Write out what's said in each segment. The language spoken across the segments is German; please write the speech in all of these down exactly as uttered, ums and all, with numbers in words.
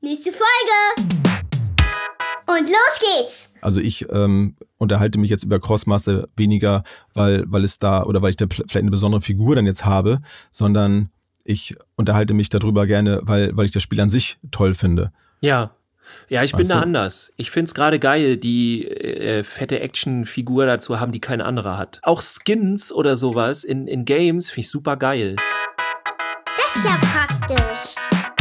Nächste Folge! Und los geht's! Also ich ähm, unterhalte mich jetzt über Crossmaster weniger, weil, weil es da oder weil ich da vielleicht eine besondere Figur dann jetzt habe, sondern ich unterhalte mich darüber gerne, weil, weil ich das Spiel an sich toll finde. Ja. Ja, ich Weißt bin da du? anders. Ich find's gerade geil, die äh, fette Actionfigur dazu haben, die kein anderer hat. Auch Skins oder sowas in, in Games finde ich super geil. Das ist ja praktisch.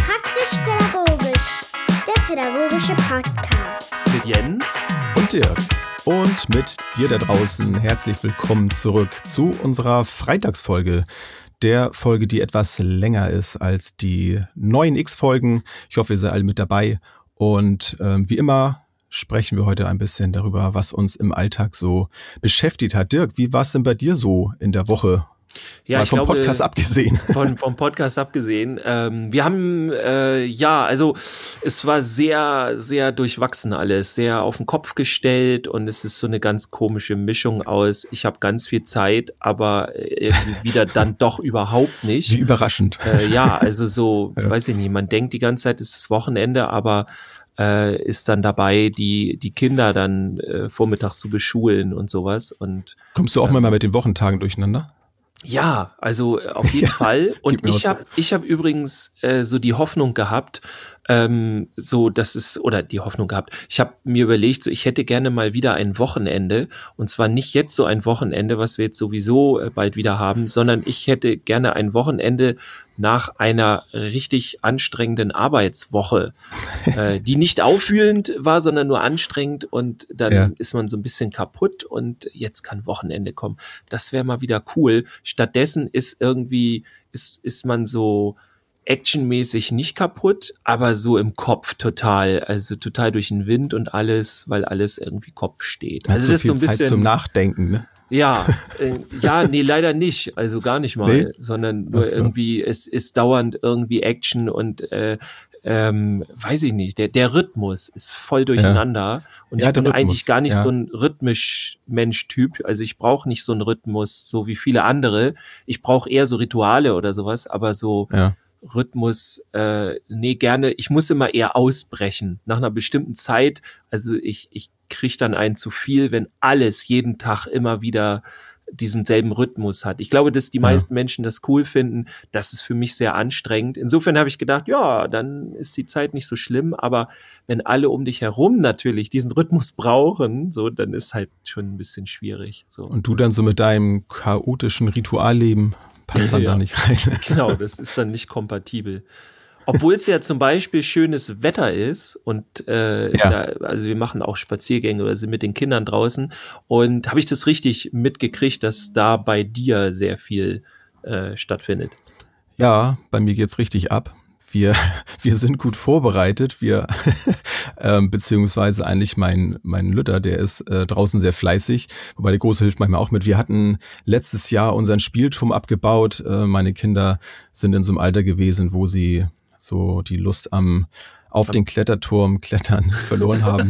Praktisch-pädagogisch. Der pädagogische Podcast. Mit Jens Und Dirk. Und mit dir da draußen herzlich willkommen zurück zu unserer Freitagsfolge. Der Folge, die etwas länger ist als die neuen X-Folgen. Ich hoffe, ihr seid alle mit dabei. Und ähm, wie immer sprechen wir heute ein bisschen darüber, was uns im Alltag so beschäftigt hat. Dirk, wie war es denn bei dir so in der Woche? Ja, Mal ich vom glaube, Podcast abgesehen. Von, vom Podcast abgesehen. Ähm, wir haben, äh, ja, also es war sehr, sehr durchwachsen alles, sehr auf den Kopf gestellt und es ist so eine ganz komische Mischung aus, ich habe ganz viel Zeit, aber irgendwie wieder dann doch überhaupt nicht. Wie überraschend. Äh, ja, also so, Ja. weiß ich nicht, man denkt die ganze Zeit, es ist Wochenende, aber äh, ist dann dabei, die, die Kinder dann äh, vormittags zu beschulen und sowas und Kommst du auch ähm, mal mit den Wochentagen durcheinander? ja, also äh, auf jeden Fall. Und gib mir ich was. habe ich hab übrigens äh, so die Hoffnung gehabt, ähm, so dass es, oder die Hoffnung gehabt, ich habe mir überlegt, so ich hätte gerne mal wieder ein Wochenende und zwar nicht jetzt so ein Wochenende, was wir jetzt sowieso äh, bald wieder haben, sondern ich hätte gerne ein Wochenende nach einer richtig anstrengenden Arbeitswoche, äh, die nicht aufwühlend war, sondern nur anstrengend und dann Ja. ist man so ein bisschen kaputt und jetzt kann Wochenende kommen. Das wäre mal wieder cool. Stattdessen ist irgendwie, ist, ist man so actionmäßig nicht kaputt, aber so im Kopf total, also total durch den Wind und alles, weil alles irgendwie Kopf steht. Hast Also so das ist so viel ein bisschen Zeit zum Nachdenken, ne? ja, äh, ja, nee, leider nicht. Also gar nicht mal, Nee? sondern nur Ach so. irgendwie, es ist dauernd irgendwie Action und äh, ähm, weiß ich nicht, der, der Rhythmus ist voll durcheinander und Ja, ich der bin Rhythmus, eigentlich gar nicht ja. so ein rhythmisch Mensch-Typ. Also ich brauche nicht so einen Rhythmus, so wie viele andere. Ich brauche eher so Rituale oder sowas, aber so Ja. Rhythmus, äh, nee, gerne, ich muss immer eher ausbrechen. Nach einer bestimmten Zeit, also ich, ich kriege dann einen zu viel, wenn alles jeden Tag immer wieder diesen selben Rhythmus hat. Ich glaube, dass die Ja. meisten Menschen das cool finden. Das ist für mich sehr anstrengend. Insofern habe ich gedacht, ja, dann ist die Zeit nicht so schlimm, aber wenn alle um dich herum natürlich diesen Rhythmus brauchen, so, dann ist halt schon ein bisschen schwierig. So. Und du dann so mit deinem chaotischen Ritualleben passt dann Ja. da nicht rein. Genau, das ist dann nicht kompatibel. Obwohl es ja zum Beispiel schönes Wetter ist und äh, Ja. da, also wir machen auch Spaziergänge oder sind mit den Kindern draußen und habe ich das richtig mitgekriegt, dass da bei dir sehr viel äh, stattfindet. Ja, bei mir geht's richtig ab. Wir, wir sind gut vorbereitet. Wir, ähm, beziehungsweise eigentlich mein, mein Lütter, der ist äh, draußen sehr fleißig, wobei der Große hilft manchmal auch mit. Wir hatten letztes Jahr unseren Spielturm abgebaut. Äh, meine Kinder sind in so einem Alter gewesen, wo sie so die Lust am auf den Kletterturm klettern verloren haben.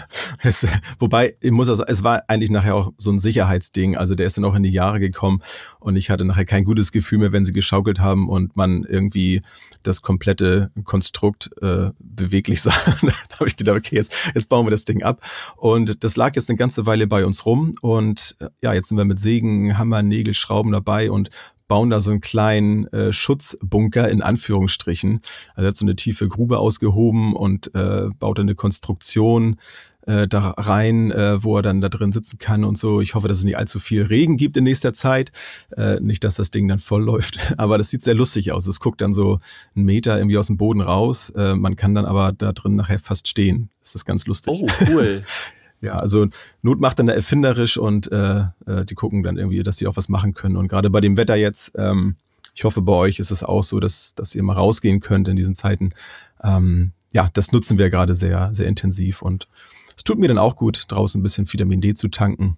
es, wobei, ich muss also, es war eigentlich nachher auch so ein Sicherheitsding. Also der ist dann auch in die Jahre gekommen und ich hatte nachher kein gutes Gefühl mehr, wenn sie geschaukelt haben und man irgendwie das komplette Konstrukt äh, beweglich sah. Da habe ich gedacht, okay, jetzt, jetzt bauen wir das Ding ab. Und das lag jetzt eine ganze Weile bei uns rum und äh, ja, jetzt sind wir mit Sägen, Hammer, Nägel, Schrauben dabei und bauen da so einen kleinen äh, Schutzbunker in Anführungsstrichen. Also er hat so eine tiefe Grube ausgehoben und äh, baut dann eine Konstruktion äh, da rein, äh, wo er dann da drin sitzen kann und so. Ich hoffe, dass es nicht allzu viel Regen gibt in nächster Zeit. Äh, nicht, dass das Ding dann voll läuft. Aber das sieht sehr lustig aus. Es guckt dann so einen Meter irgendwie aus dem Boden raus. Äh, man kann dann aber da drin nachher fast stehen. Das ist ganz lustig. Oh, cool. Ja, also Not macht dann da erfinderisch und äh, äh, die gucken dann irgendwie, dass sie auch was machen können. Und gerade bei dem Wetter jetzt, ähm, ich hoffe, bei euch ist es auch so, dass, dass ihr mal rausgehen könnt in diesen Zeiten. Ähm, ja, das nutzen wir gerade sehr, sehr intensiv. Und es tut mir dann auch gut, draußen ein bisschen Vitamin D zu tanken.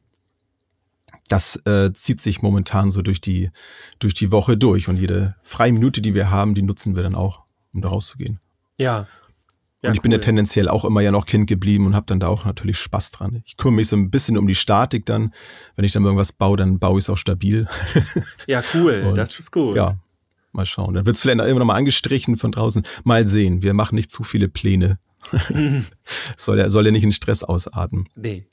Das äh, zieht sich momentan so durch die, durch die Woche durch. Und jede freie Minute, die wir haben, die nutzen wir dann auch, um da rauszugehen. Ja. Ja, und ich bin ja cool. tendenziell auch immer ja noch Kind geblieben und habe dann da auch natürlich Spaß dran. Ich kümmere mich so ein bisschen um die Statik dann. Wenn ich dann irgendwas baue, dann baue ich es auch stabil. Ja, cool, Und das ist gut. Ja, Mal schauen. Dann wird es vielleicht immer noch mal angestrichen von draußen. Mal sehen. Wir machen nicht zu viele Pläne. soll ja soll ja nicht in Stress ausarten. Nee.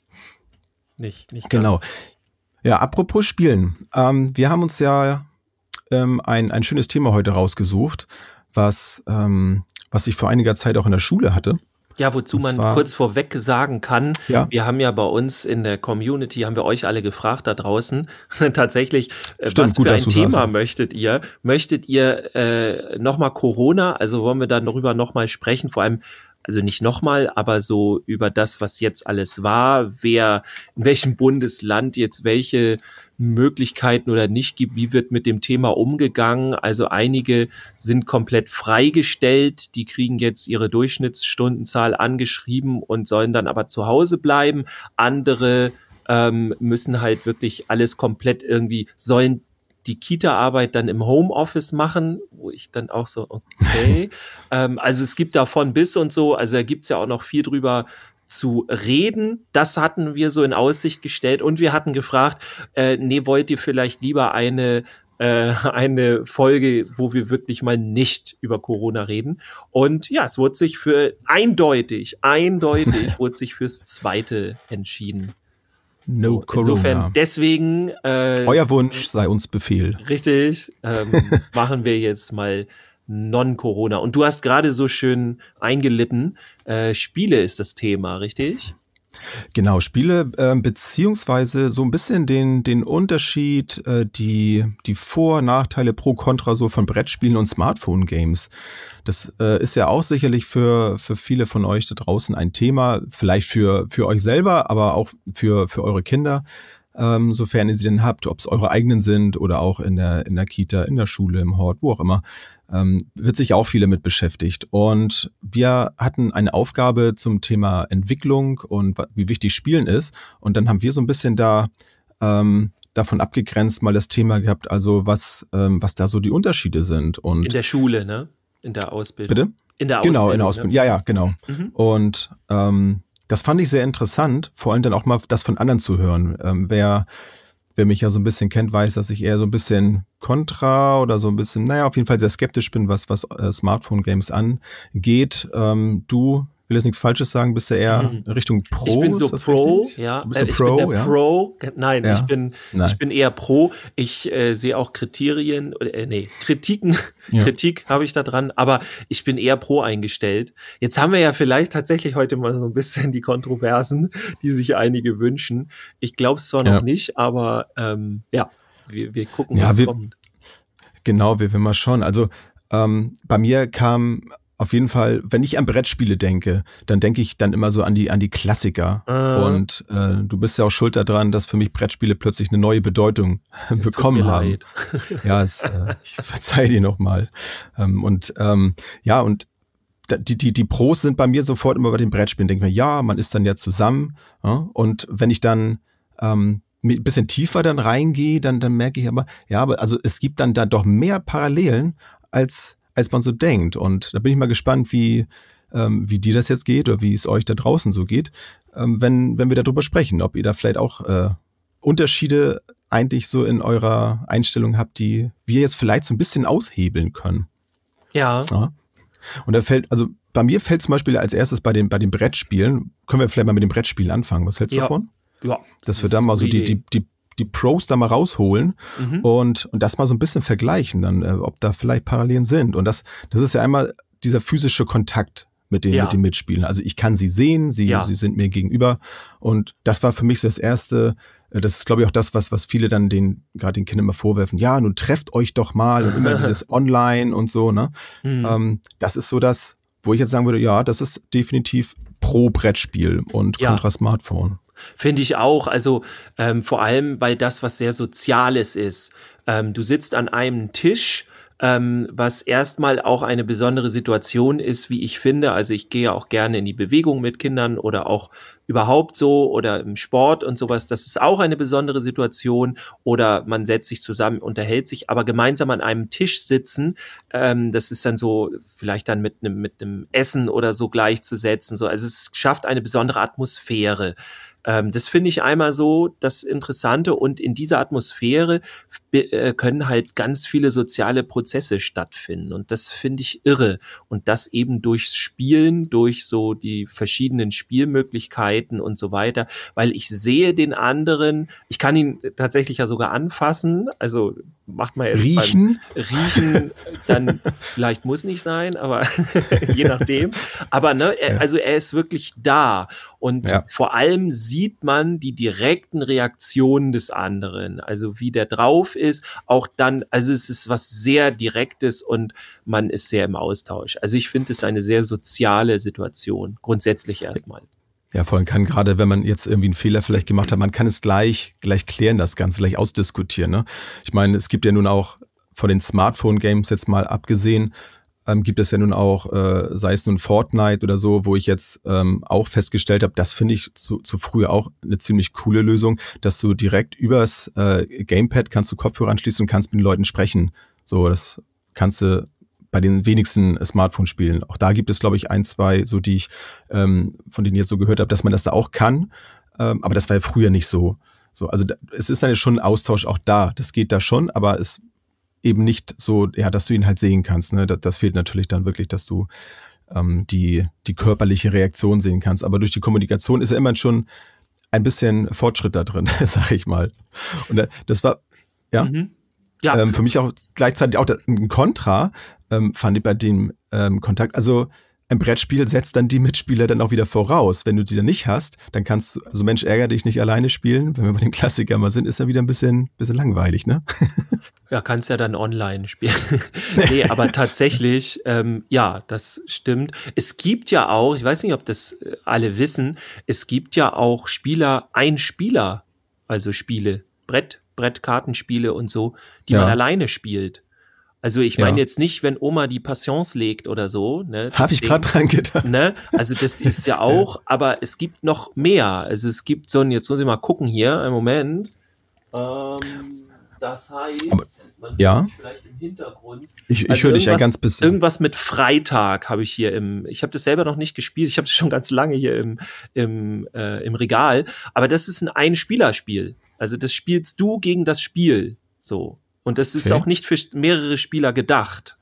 Nicht, nicht Genau. ganz. Ja, apropos Spielen. Ähm, wir haben uns ja ähm, ein, ein schönes Thema heute rausgesucht, was, ähm, was ich vor einiger Zeit auch in der Schule hatte. Ja, wozu Und man zwar- kurz vorweg sagen kann, Ja. wir haben ja bei uns in der Community, haben wir euch alle gefragt da draußen, tatsächlich, äh, Stimmt, was gut, für ein dass du Thema sagst. möchtet ihr? Möchtet ihr äh, nochmal Corona? Also wollen wir dann darüber nochmal sprechen, vor allem, also nicht nochmal, aber so über das, was jetzt alles war, wer in welchem Bundesland jetzt welche Möglichkeiten oder nicht gibt, wie wird mit dem Thema umgegangen. Also einige sind komplett freigestellt, die kriegen jetzt ihre Durchschnittsstundenzahl angeschrieben und sollen dann aber zu Hause bleiben. Andere ähm, müssen halt wirklich alles komplett irgendwie, sollen die Kita-Arbeit dann im Homeoffice machen, wo ich dann auch so, okay. ähm, also es gibt davon bis und so, also da gibt's ja auch noch viel drüber zu reden. Das hatten wir so in Aussicht gestellt und wir hatten gefragt, äh, nee, wollt ihr vielleicht lieber eine äh, eine Folge, wo wir wirklich mal nicht über Corona reden? Und ja, es wurde sich für eindeutig, eindeutig wurde sich fürs Zweite entschieden. No So, Corona. insofern deswegen äh, Euer Wunsch sei uns Befehl. richtig, ähm, machen wir jetzt mal Non-Corona. Und du hast gerade so schön eingelitten, äh, Spiele ist das Thema, richtig? Genau, Spiele, äh, beziehungsweise so ein bisschen den, den Unterschied, äh, die, die Vor-, Nachteile pro Kontra so von Brettspielen und Smartphone-Games. Das äh, ist ja auch sicherlich für, für viele von euch da draußen ein Thema, vielleicht für, für euch selber, aber auch für, für eure Kinder, ähm, sofern ihr sie denn habt, ob es eure eigenen sind oder auch in der, in der Kita, in der Schule, im Hort, wo auch immer. Ähm, wird sich auch viele mit beschäftigt. Und wir hatten eine Aufgabe zum Thema Entwicklung und wa- wie wichtig Spielen ist. Und dann haben wir so ein bisschen da ähm, davon abgegrenzt mal das Thema gehabt, also was, ähm, was da so die Unterschiede sind. Und In der Schule, ne? In der Ausbildung. bitte? In der Genau, Ausbildung. in der Ausbildung. Ja, ja, genau. Mhm. Und ähm, das fand ich sehr interessant, vor allem dann auch mal das von anderen zu hören. Ähm, wer, wer mich ja so ein bisschen kennt, weiß, dass ich eher so ein bisschen kontra oder so ein bisschen, naja, auf jeden Fall sehr skeptisch bin, was, was äh, Smartphone-Games angeht. Ähm, du, will jetzt nichts Falsches sagen, bist du eher Mhm. Richtung Pro? Ich bin so ist das Pro, richtig? ja. Du bist so Äh, ich Pro, bin der ja? Pro. Nein, Ja. ich bin Nein. ich bin eher Pro. Ich äh, sehe auch Kriterien, äh, nee, Kritiken, Ja. Kritik habe ich da dran, aber ich bin eher Pro eingestellt. Jetzt haben wir ja vielleicht tatsächlich heute mal so ein bisschen die Kontroversen, die sich einige wünschen. Ich glaube es zwar Ja. noch nicht, aber ähm, ja, wir, wir gucken, Ja, was wir- kommt. Genau, wir will mal schauen. Also ähm, bei mir kam auf jeden Fall, wenn ich an Brettspiele denke, dann denke ich dann immer so an die an die Klassiker. Äh. Und äh, du bist ja auch schuld daran, dass für mich Brettspiele plötzlich eine neue Bedeutung Es tut bekommen mir haben. leid. Ja, es, äh, ich verzeih dir nochmal. Ähm, und ähm, ja, und da- die, die, die Pros sind bei mir sofort immer bei den Brettspielen. Denke mir, ja, man ist dann ja zusammen. Ja? Und wenn ich dann ähm, ein bisschen tiefer dann reingehe, dann, dann merke ich aber, ja, aber also es gibt dann da doch mehr Parallelen, als, als man so denkt. Und da bin ich mal gespannt, wie, ähm, wie dir das jetzt geht oder wie es euch da draußen so geht, ähm, wenn, wenn wir darüber sprechen, ob ihr da vielleicht auch äh, Unterschiede eigentlich so in eurer Einstellung habt, die wir jetzt vielleicht so ein bisschen aushebeln können. Ja, Ja. Und da fällt, also bei mir fällt zum Beispiel als erstes bei den, bei den Brettspielen, können wir vielleicht mal mit den Brettspielen anfangen. Was hältst du Ja. davon? ja. Dass wir ist da mal eine so die, Idee. die, die, die Pros da mal rausholen Mhm. und, und das mal so ein bisschen vergleichen, dann, äh, ob da vielleicht Parallelen sind. Und das, das ist ja einmal dieser physische Kontakt mit den, Ja. mit den Mitspielern. Also ich kann sie sehen, sie, Ja. sie sind mir gegenüber. Und das war für mich so das Erste. äh, Das ist, glaube ich, auch das, was, was viele dann den, gerade den Kindern immer vorwerfen. Ja, nun trefft euch doch mal und immer dieses Online und so, ne? Mhm. Ähm, das ist so das, wo ich jetzt sagen würde, ja, das ist definitiv pro Brettspiel und Ja. kontra Smartphone. Finde ich auch. Also ähm, vor allem, weil das was sehr Soziales ist. Ähm, du sitzt an einem Tisch, ähm, was erstmal auch eine besondere Situation ist, wie ich finde. Also ich gehe auch gerne in die Bewegung mit Kindern oder auch überhaupt so oder im Sport und sowas. Das ist auch eine besondere Situation. Oder man setzt sich zusammen, unterhält sich, aber gemeinsam an einem Tisch sitzen, ähm, das ist dann so vielleicht dann mit einem mit einem Essen oder so gleichzusetzen. So, also es schafft eine besondere Atmosphäre. Ähm, das finde ich einmal so das Interessante, und in dieser Atmosphäre äh, können halt ganz viele soziale Prozesse stattfinden, und das finde ich irre, und das eben durchs Spielen, durch so die verschiedenen Spielmöglichkeiten und so weiter, weil ich sehe den anderen, ich kann ihn tatsächlich ja sogar anfassen, also macht man jetzt Riechen? beim Riechen, dann vielleicht muss nicht sein, aber je nachdem, aber ne, er, also er ist wirklich da, und Ja. vor allem sieht man die direkten Reaktionen des anderen, also wie der drauf ist, auch dann, also es ist was sehr Direktes und man ist sehr im Austausch. Also ich finde es eine sehr soziale Situation, grundsätzlich erstmal. Ja, vor allem kann gerade, wenn man jetzt irgendwie einen Fehler vielleicht gemacht hat, man kann es gleich, gleich klären, das Ganze, gleich ausdiskutieren. Ne? Ich meine, es gibt ja nun auch von den Smartphone-Games jetzt mal abgesehen, ähm, gibt es ja nun auch, äh, sei es nun Fortnite oder so, wo ich jetzt ähm, auch festgestellt habe, das finde ich zu, zu früher auch eine ziemlich coole Lösung, dass du direkt übers äh, Gamepad kannst du Kopfhörer anschließen und kannst mit den Leuten sprechen. So, das kannst du bei den wenigsten Smartphone-Spielen. Auch da gibt es, glaube ich, ein, zwei, so die ich, ähm, von denen ich jetzt so gehört habe, dass man das da auch kann. Ähm, aber das war ja früher nicht so. So, also da, es ist dann ja schon ein Austausch auch da. Das geht da schon, aber es eben nicht so, ja, dass du ihn halt sehen kannst. Ne? Das, das fehlt natürlich dann wirklich, dass du ähm, die, die körperliche Reaktion sehen kannst. Aber durch die Kommunikation ist ja immer schon ein bisschen Fortschritt da drin, sag ich mal. Und das war, ja. Mhm. Ja. Ähm, für mich auch gleichzeitig auch ein Kontra, ähm, fand ich bei dem ähm, Kontakt. Also ein Brettspiel setzt dann die Mitspieler dann auch wieder voraus. Wenn du sie dann nicht hast, dann kannst du, also Mensch, ärger dich nicht alleine spielen. Wenn wir bei dem Klassiker mal sind, ist ja wieder ein bisschen, bisschen langweilig, ne? Ja, kannst ja dann online spielen. Nee, aber tatsächlich, ähm, ja, das stimmt. Es gibt ja auch, ich weiß nicht, ob das alle wissen, es gibt ja auch Spieler, Ein-Spieler, also Spiele, Brett, Brettkartenspiele und so, die Ja. man alleine spielt. Also ich meine Ja. jetzt nicht, wenn Oma die Passions legt oder so. Ne, das Habe ich Ding, gerade dran gedacht. ne? Also das ist ja auch, aber es gibt noch mehr. Also es gibt so ein, jetzt muss ich mal gucken hier, einen Moment. Ähm, das heißt, Aber- man ja. hört mich vielleicht im Hintergrund. Ich, ich Also höre dich ja irgendwas- ganz bisschen. Irgendwas mit Freitag habe ich hier im, ich habe das selber noch nicht gespielt, ich habe das schon ganz lange hier im, im, äh, im Regal, aber das ist ein Ein-Spieler-Spiel. Also das spielst du gegen das Spiel, so. Und das ist Okay. auch nicht für mehrere Spieler gedacht.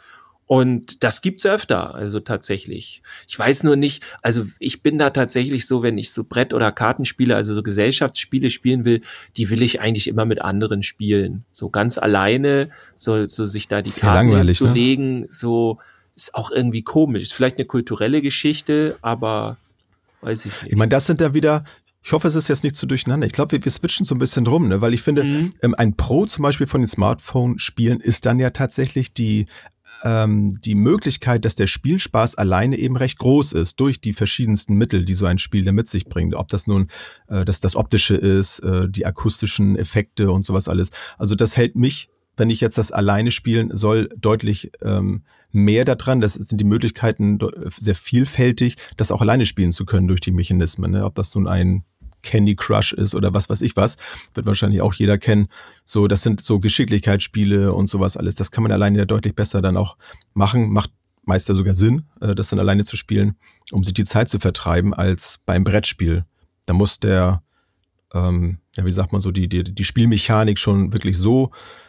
Und das gibt's öfter, also tatsächlich. Ich weiß nur nicht, also ich bin da tatsächlich so, wenn ich so Brett- oder Kartenspiele, also so Gesellschaftsspiele spielen will, die will ich eigentlich immer mit anderen spielen. So ganz alleine, so, so sich da die Sehr Karten langweilig, ne? hinzulegen, so ist auch irgendwie komisch. Ist vielleicht eine kulturelle Geschichte, aber weiß ich nicht. Ich meine, das sind da wieder, ich hoffe, es ist jetzt nicht zu durcheinander. Ich glaube, wir, wir switchen so ein bisschen drum, ne? Weil ich finde, Mhm. ähm, ein Pro zum Beispiel von den Smartphone-Spielen ist dann ja tatsächlich die, ähm, die Möglichkeit, dass der Spielspaß alleine eben recht groß ist, durch die verschiedensten Mittel, die so ein Spiel da mit sich bringt. Ob das nun äh, das, das Optische ist, äh, die akustischen Effekte und sowas alles. Also das hält mich, wenn ich jetzt das alleine spielen soll, deutlich ähm, mehr daran. Das sind die Möglichkeiten do- sehr vielfältig, das auch alleine spielen zu können durch die Mechanismen. Ne? Ob das nun ein Candy Crush ist oder was weiß ich was, wird wahrscheinlich auch jeder kennen. So, das sind so Geschicklichkeitsspiele und sowas alles. Das kann man alleine ja deutlich besser dann auch machen. Macht meist ja sogar Sinn, äh, das dann alleine zu spielen, um sich die Zeit zu vertreiben, als beim Brettspiel. Da muss der, ähm, ja, wie sagt man so, die, die, die Spielmechanik schon wirklich so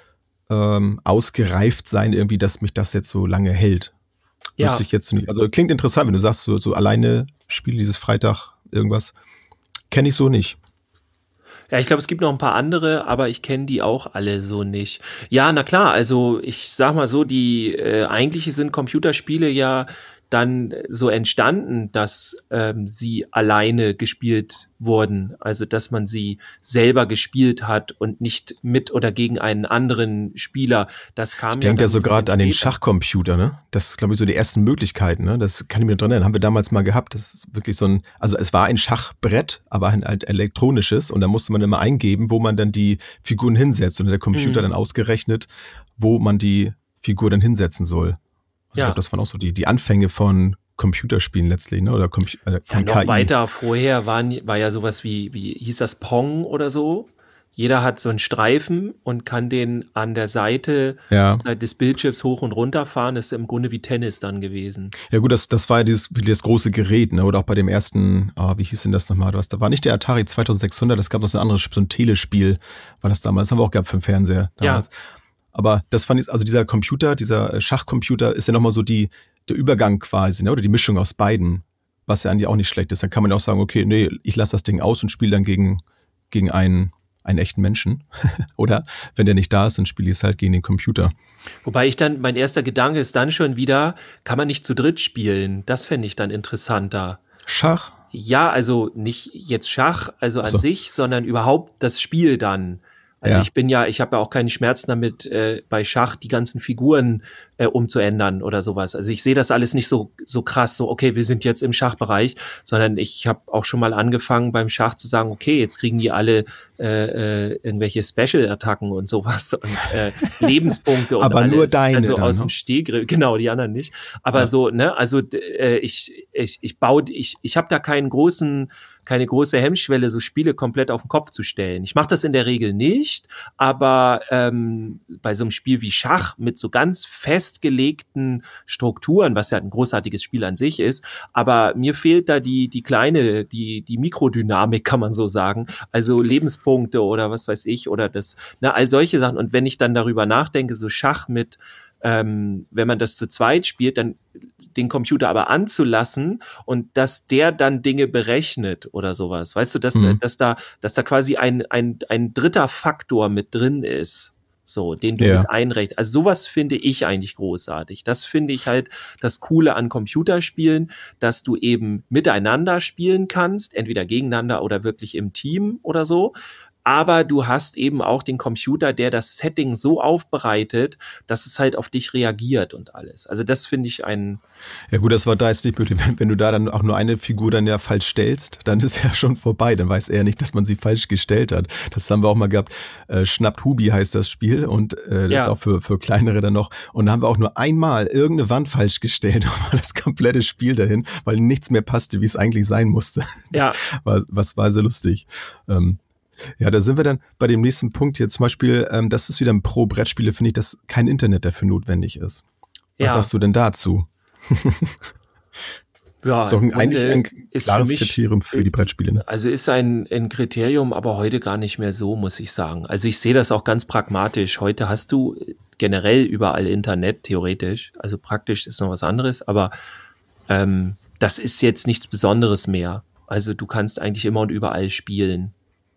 ähm, ausgereift sein, irgendwie, dass mich das jetzt so lange hält. Ja. Wüsste ich jetzt nicht. Also klingt interessant, wenn du sagst, so, so alleine Spiel dieses Freitag irgendwas. Kenne ich so nicht. Ja, ich glaube, es gibt noch ein paar andere, aber ich kenne die auch alle so nicht. Ja, na klar, also ich sag mal so, die äh, eigentlich sind Computerspiele ja dann so entstanden, dass ähm, sie alleine gespielt wurden. Also dass man sie selber gespielt hat und nicht mit oder gegen einen anderen Spieler. Das kam Ich denke ja da so dann ein bisschen gerade an den später. Schachcomputer, ne? Das ist, glaube ich, so die ersten Möglichkeiten, ne? Das kann ich mir dran erinnern. Haben wir damals mal gehabt. Das ist wirklich so ein, also es war ein Schachbrett, aber ein halt elektronisches, und da musste man immer eingeben, wo man dann die Figuren hinsetzt, und der Computer Mhm. dann ausgerechnet, wo man die Figur dann hinsetzen soll. Also Ja. ich glaube, das waren auch so die, die Anfänge von Computerspielen letztlich, ne? Oder Compu- äh, Ja, von noch K I. weiter vorher waren, war ja sowas wie, wie hieß das Pong oder so? Jeder hat so einen Streifen und kann den an der Seite Ja. des Bildschirms hoch und runter fahren. Das ist im Grunde wie Tennis dann gewesen. Ja gut, das, das war ja dieses, wie das große Gerät, ne? Oder auch bei dem ersten, oh, wie hieß denn das nochmal? Das, da war nicht der Atari zweitausendsechshundert, das gab noch so ein anderes, so ein Telespiel, war das damals. Das haben wir auch gehabt für den Fernseher damals. Ja. Aber das fand ich, also dieser Computer, dieser Schachcomputer ist ja nochmal so die, der Übergang quasi, ne? Oder die Mischung aus beiden, was ja eigentlich auch nicht schlecht ist. Dann kann man ja auch sagen, okay, nee, ich lasse das Ding aus und spiele dann gegen, gegen einen einen echten Menschen. Oder wenn der nicht da ist, dann spiele ich es halt gegen den Computer. Wobei ich dann, mein erster Gedanke ist dann schon wieder, kann man nicht zu dritt spielen? Das fände ich dann interessanter. Schach? Ja, also nicht jetzt Schach, also an Ach so. sich, sondern überhaupt das Spiel dann. Also Ja. ich bin ja, ich habe ja auch keine Schmerzen damit, äh, bei Schach die ganzen Figuren äh, umzuändern oder sowas. Also ich sehe das alles nicht so so krass, so okay, wir sind jetzt im Schachbereich, sondern ich habe auch schon mal angefangen beim Schach zu sagen, okay, jetzt kriegen die alle äh, äh, irgendwelche Special-Attacken und sowas und äh, Lebenspunkte und Aber alles. nur deine also dann, aus ne? dem Stegreif, genau, die anderen nicht. Aber Ja. so, ne, also d- äh, ich ich ich baue, ich ich habe da keinen großen keine große Hemmschwelle, so Spiele komplett auf den Kopf zu stellen. Ich mache das in der Regel nicht, aber ähm, bei so einem Spiel wie Schach mit so ganz festgelegten Strukturen, was ja ein großartiges Spiel an sich ist, aber mir fehlt da die die kleine, die die Mikrodynamik, kann man so sagen, also Lebenspunkte oder was weiß ich oder das, ne, all solche Sachen. Und wenn ich dann darüber nachdenke, so Schach mit ähm, wenn man das zu zweit spielt, dann den Computer aber anzulassen und dass der dann Dinge berechnet oder sowas. Weißt du, dass, Mhm. dass da, dass da quasi ein, ein, ein dritter Faktor mit drin ist. So, den du Ja. mit einrechnest. Also sowas finde ich eigentlich großartig. Das finde ich halt das Coole an Computerspielen, dass du eben miteinander spielen kannst, entweder gegeneinander oder wirklich im Team oder so. Aber du hast eben auch den Computer, der das Setting so aufbereitet, dass es halt auf dich reagiert und alles. Also das finde ich ein, Ja gut, das war da jetzt nicht blöd. Wenn, wenn du da dann auch nur eine Figur dann ja falsch stellst, dann ist ja schon vorbei. Dann weiß er nicht, dass man sie falsch gestellt hat. Das haben wir auch mal gehabt. Äh, Schnappt Hubi heißt das Spiel und äh, das Ja. ist auch für, für kleinere dann noch. Und da haben wir auch nur einmal irgendeine Wand falsch gestellt. Da war das komplette Spiel dahin, weil nichts mehr passte, wie es eigentlich sein musste. Das ja, war, was war sehr lustig. Ähm, ja, da sind wir dann bei dem nächsten Punkt hier. Zum Beispiel, ähm, das ist wieder ein Pro-Brettspiele, finde ich, dass kein Internet dafür notwendig ist. Was ja, sagst du denn dazu? ja. Das ist doch ein, im eigentlich Grunde ein ist klares für mich, Kriterium für die Brettspiele. Ne? Also ist ein, ein Kriterium, aber heute gar nicht mehr so, muss ich sagen. Also ich sehe das auch ganz pragmatisch. Heute hast du generell überall Internet, theoretisch. Also praktisch ist noch was anderes, aber ähm, das ist jetzt nichts Besonderes mehr. Also du kannst eigentlich immer und überall spielen.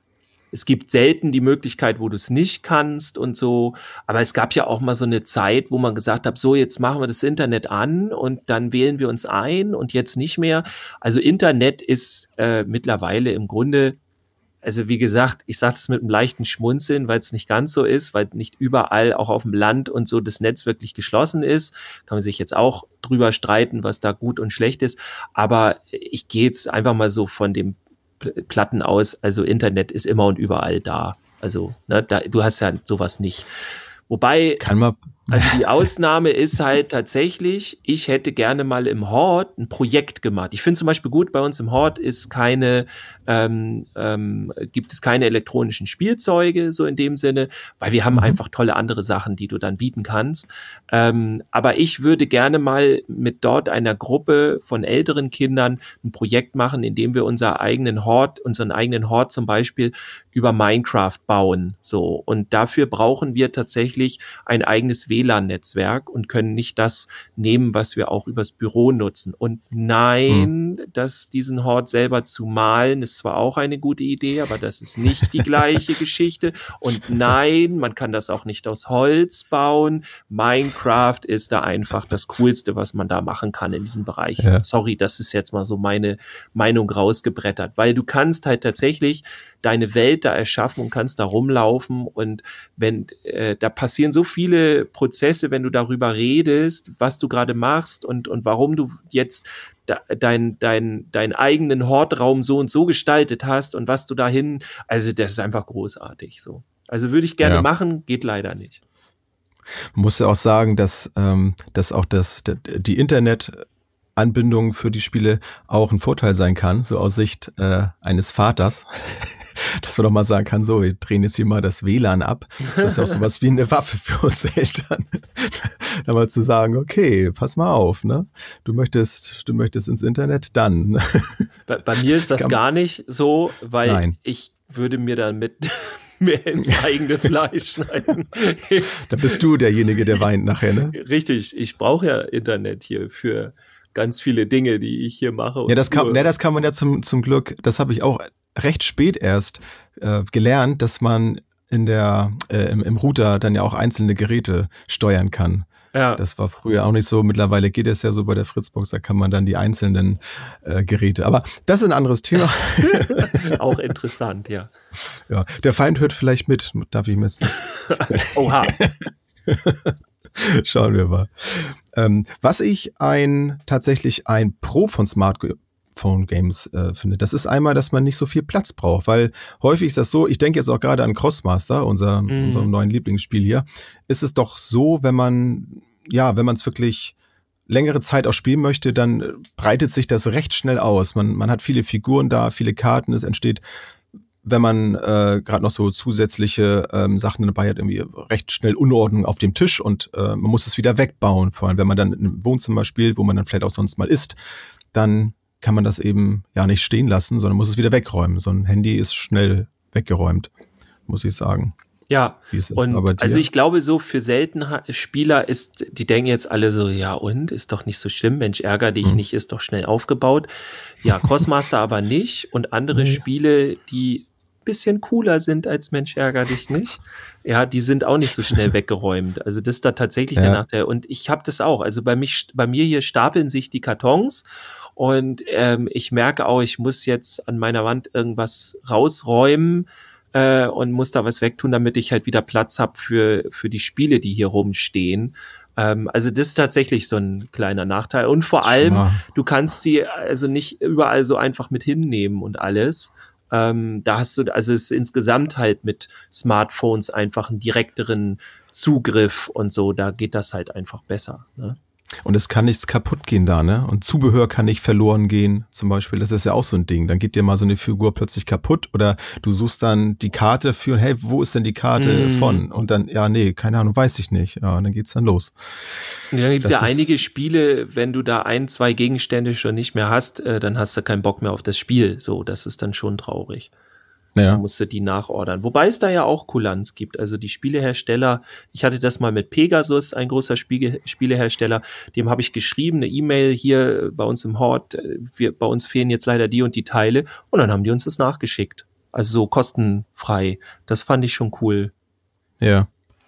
Es gibt selten die Möglichkeit, wo du es nicht kannst und so. Aber es gab ja auch mal so eine Zeit, wo man gesagt hat, so jetzt machen wir das Internet an und dann wählen wir uns ein und jetzt nicht mehr. Also Internet ist äh, mittlerweile im Grunde, also wie gesagt, ich sage das mit einem leichten Schmunzeln, weil es nicht ganz so ist, weil nicht überall, auch auf dem Land und so, das Netz wirklich geschlossen ist. Kann man sich jetzt auch drüber streiten, was da gut und schlecht ist. Aber ich gehe jetzt einfach mal so von dem Platten aus, also Internet ist immer und überall da. Also, ne, da, du hast ja sowas nicht. Wobei, Kann man. also die Ausnahme ist halt tatsächlich, ich hätte gerne mal im Hort ein Projekt gemacht. Ich finde zum Beispiel gut, bei uns im Hort ist keine, ähm, ähm, gibt es keine elektronischen Spielzeuge, so in dem Sinne, weil wir haben Mhm. einfach tolle andere Sachen, die du dann bieten kannst. Ähm, aber ich würde gerne mal mit dort einer Gruppe von älteren Kindern ein Projekt machen, in dem wir unser eigenen Hort, unseren eigenen Hort zum Beispiel über Minecraft bauen. So. Und dafür brauchen wir tatsächlich ein eigenes W L A N-Netzwerk und können nicht das nehmen, was wir auch übers Büro nutzen. Und nein, das, diesen Hort selber zu malen, ist zwar auch eine gute Idee, aber das ist nicht die gleiche Geschichte. Und nein, man kann das auch nicht aus Holz bauen. Minecraft ist da einfach das Coolste, was man da machen kann in diesem Bereich. Ja. Sorry, das ist jetzt mal so meine Meinung rausgebrettert, weil du kannst halt tatsächlich deine Welt da erschaffen und kannst da rumlaufen und wenn äh, da passieren so viele Prozesse, wenn du darüber redest, was du gerade machst und und warum du jetzt da, dein dein deinen eigenen Hortraum so und so gestaltet hast und was du dahin, also das ist einfach großartig so. Also würde ich gerne Ja. machen, geht leider nicht. Man muss ja auch sagen, dass, ähm, dass auch das, die Internetanbindung für die Spiele auch ein Vorteil sein kann, so aus Sicht äh, eines Vaters. dass man doch mal sagen kann, so, wir drehen jetzt hier mal das W L A N ab. Das ist ja auch sowas wie eine Waffe für uns Eltern. Da mal zu sagen, okay, pass mal auf, ne? Du möchtest, du möchtest ins Internet, dann. Ne? Bei, bei mir ist das Kann- gar nicht so, weil Nein. ich würde mir dann mit mehr ins eigene Fleisch schneiden. Da bist du derjenige, der weint nachher, ne? Richtig, ich brauche ja Internet hier für ganz viele Dinge, die ich hier mache. Ja, das kann, tue. ne, das kann man ja zum, zum Glück, das habe ich auch recht spät erst äh, gelernt, dass man in der, äh, im, im Router dann ja auch einzelne Geräte steuern kann. Ja. Das war früher auch nicht so. Mittlerweile geht es ja so bei der Fritzbox, da kann man dann die einzelnen äh, Geräte. Aber das ist ein anderes Thema. Auch interessant, ja. Ja, der Feind hört vielleicht mit. Darf ich mir jetzt nicht. Oha. Schauen wir mal. Ähm, was ich ein tatsächlich ein Pro von Smartphone Games äh, finde, das ist einmal, dass man nicht so viel Platz braucht, weil häufig ist das so, ich denke jetzt auch gerade an Crossmaster, unser, Mhm. unserem neuen Lieblingsspiel hier, ist es doch so, wenn man, ja, wenn man es wirklich längere Zeit auch spielen möchte, dann äh, breitet sich das recht schnell aus. Man, man hat viele Figuren da, viele Karten, es entsteht, wenn man äh, gerade noch so zusätzliche ähm, Sachen dabei hat, irgendwie recht schnell Unordnung auf dem Tisch und äh, man muss es wieder wegbauen. Vor allem, wenn man dann im Wohnzimmer spielt, wo man dann vielleicht auch sonst mal isst, dann kann man das eben ja nicht stehen lassen, sondern muss es wieder wegräumen. So ein Handy ist schnell weggeräumt, muss ich sagen. Ja, Wie ist es und aber dir? also ich glaube, so für seltene Spieler ist, die denken jetzt alle so, ja und, ist doch nicht so schlimm, Mensch, ärger dich Hm. nicht, ist doch schnell aufgebaut. Ja, Crossmaster aber nicht und andere Nee. Spiele, die bisschen cooler sind als Mensch, ärger dich nicht, ja, die sind auch nicht so schnell weggeräumt. Also das ist da tatsächlich Ja. der Nachteil. Und ich habe das auch, also bei mich, bei mir hier stapeln sich die Kartons und ähm, ich merke auch, ich muss jetzt an meiner Wand irgendwas rausräumen, äh, und muss da was wegtun, damit ich halt wieder Platz habe für, für die Spiele, die hier rumstehen. Ähm, also das ist tatsächlich so ein kleiner Nachteil. Und vor allem, Ja. du kannst sie also nicht überall so einfach mit hinnehmen und alles. Ähm, da hast du, also es ist insgesamt halt mit Smartphones einfach einen direkteren Zugriff und so, da geht das halt einfach besser, ne? Und es kann nichts kaputt gehen da, ne? Und Zubehör kann nicht verloren gehen, zum Beispiel. Das ist ja auch so ein Ding. Dann geht dir mal so eine Figur plötzlich kaputt oder du suchst dann die Karte für, hey, wo ist denn die Karte Mm. von? Und dann, ja, nee, keine Ahnung, weiß ich nicht. Ja, und dann geht's dann los. Und dann gibt es Das ja ist- einige Spiele, wenn du da ein, zwei Gegenstände schon nicht mehr hast, äh, dann hast du keinen Bock mehr auf das Spiel. So, das ist dann schon traurig. Da Ja, musst du die nachordern. Wobei es da ja auch Kulanz gibt. Also die Spielehersteller, ich hatte das mal mit Pegasus, ein großer Spiele, Spielehersteller, dem habe ich geschrieben, eine E-Mail hier bei uns im Hort, äh, wir, bei uns fehlen jetzt leider die und die Teile und dann haben die uns das nachgeschickt. Also so kostenfrei. Das fand ich schon cool. ja.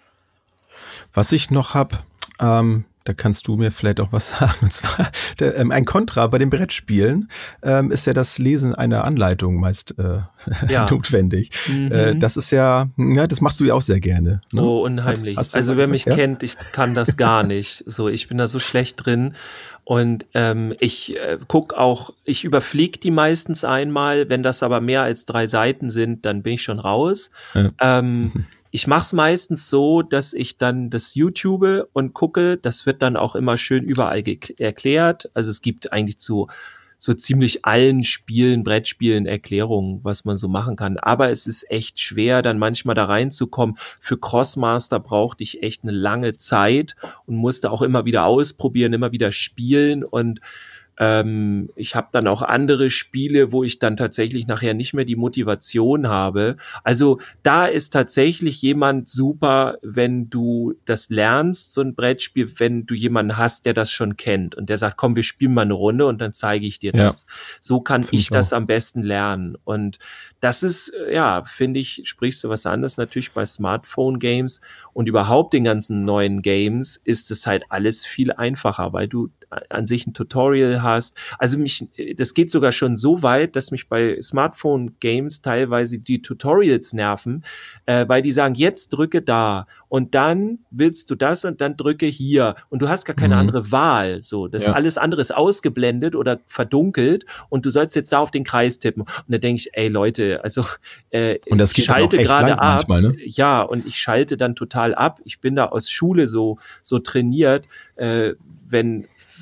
Was ich noch hab, ähm, da kannst du mir vielleicht auch was sagen. Und zwar der, ähm, ein Kontra bei den Brettspielen ähm, ist ja das Lesen einer Anleitung meist äh, Ja. notwendig. Mhm. Äh, das ist ja, ja, das machst du ja auch sehr gerne. Ne? Oh, unheimlich. Hast- hast du also mal wer gesagt, mich ja? kennt, ich kann das gar nicht. So, ich bin da so schlecht drin. Und ähm, ich äh, guck auch, ich überfliege die meistens einmal. Wenn das aber mehr als drei Seiten sind, dann bin ich schon raus. Ja. Ähm, ich mache es meistens so, dass ich dann das YouTube und gucke. Das wird dann auch immer schön überall ge- erklärt. Also es gibt eigentlich zu so ziemlich allen Spielen, Brettspielen Erklärungen, was man so machen kann. Aber es ist echt schwer, dann manchmal da reinzukommen. Für Crossmaster brauchte ich echt eine lange Zeit und musste auch immer wieder ausprobieren, immer wieder spielen. Und ähm, ich habe dann auch andere Spiele, wo ich dann tatsächlich nachher nicht mehr die Motivation habe. Also da ist tatsächlich jemand super, wenn du das lernst, so ein Brettspiel, wenn du jemanden hast, der das schon kennt und der sagt, komm, wir spielen mal eine Runde und dann zeige ich dir Ja. das. So kann Find ich ich das auch. am besten lernen. Und das ist, äh, ja, finde ich, sprichst du was anderes natürlich bei Smartphone-Games und überhaupt den ganzen neuen Games ist es halt alles viel einfacher, weil du an sich ein Tutorial hast. Also mich, das geht sogar schon so weit, dass mich bei Smartphone-Games teilweise die Tutorials nerven, äh, weil die sagen, jetzt drücke da und dann willst du das und dann drücke hier und du hast gar keine Mhm. andere Wahl. So, das Ja. alles andere ist ausgeblendet oder verdunkelt und du sollst jetzt da auf den Kreis tippen. Und da denke ich, ey Leute, also äh, Und das ich geht dann auch schalte echt gerade lang ab. manchmal, ne? Ja, und ich schalte dann total ab. Ich bin da aus Schule so so trainiert, äh, wenn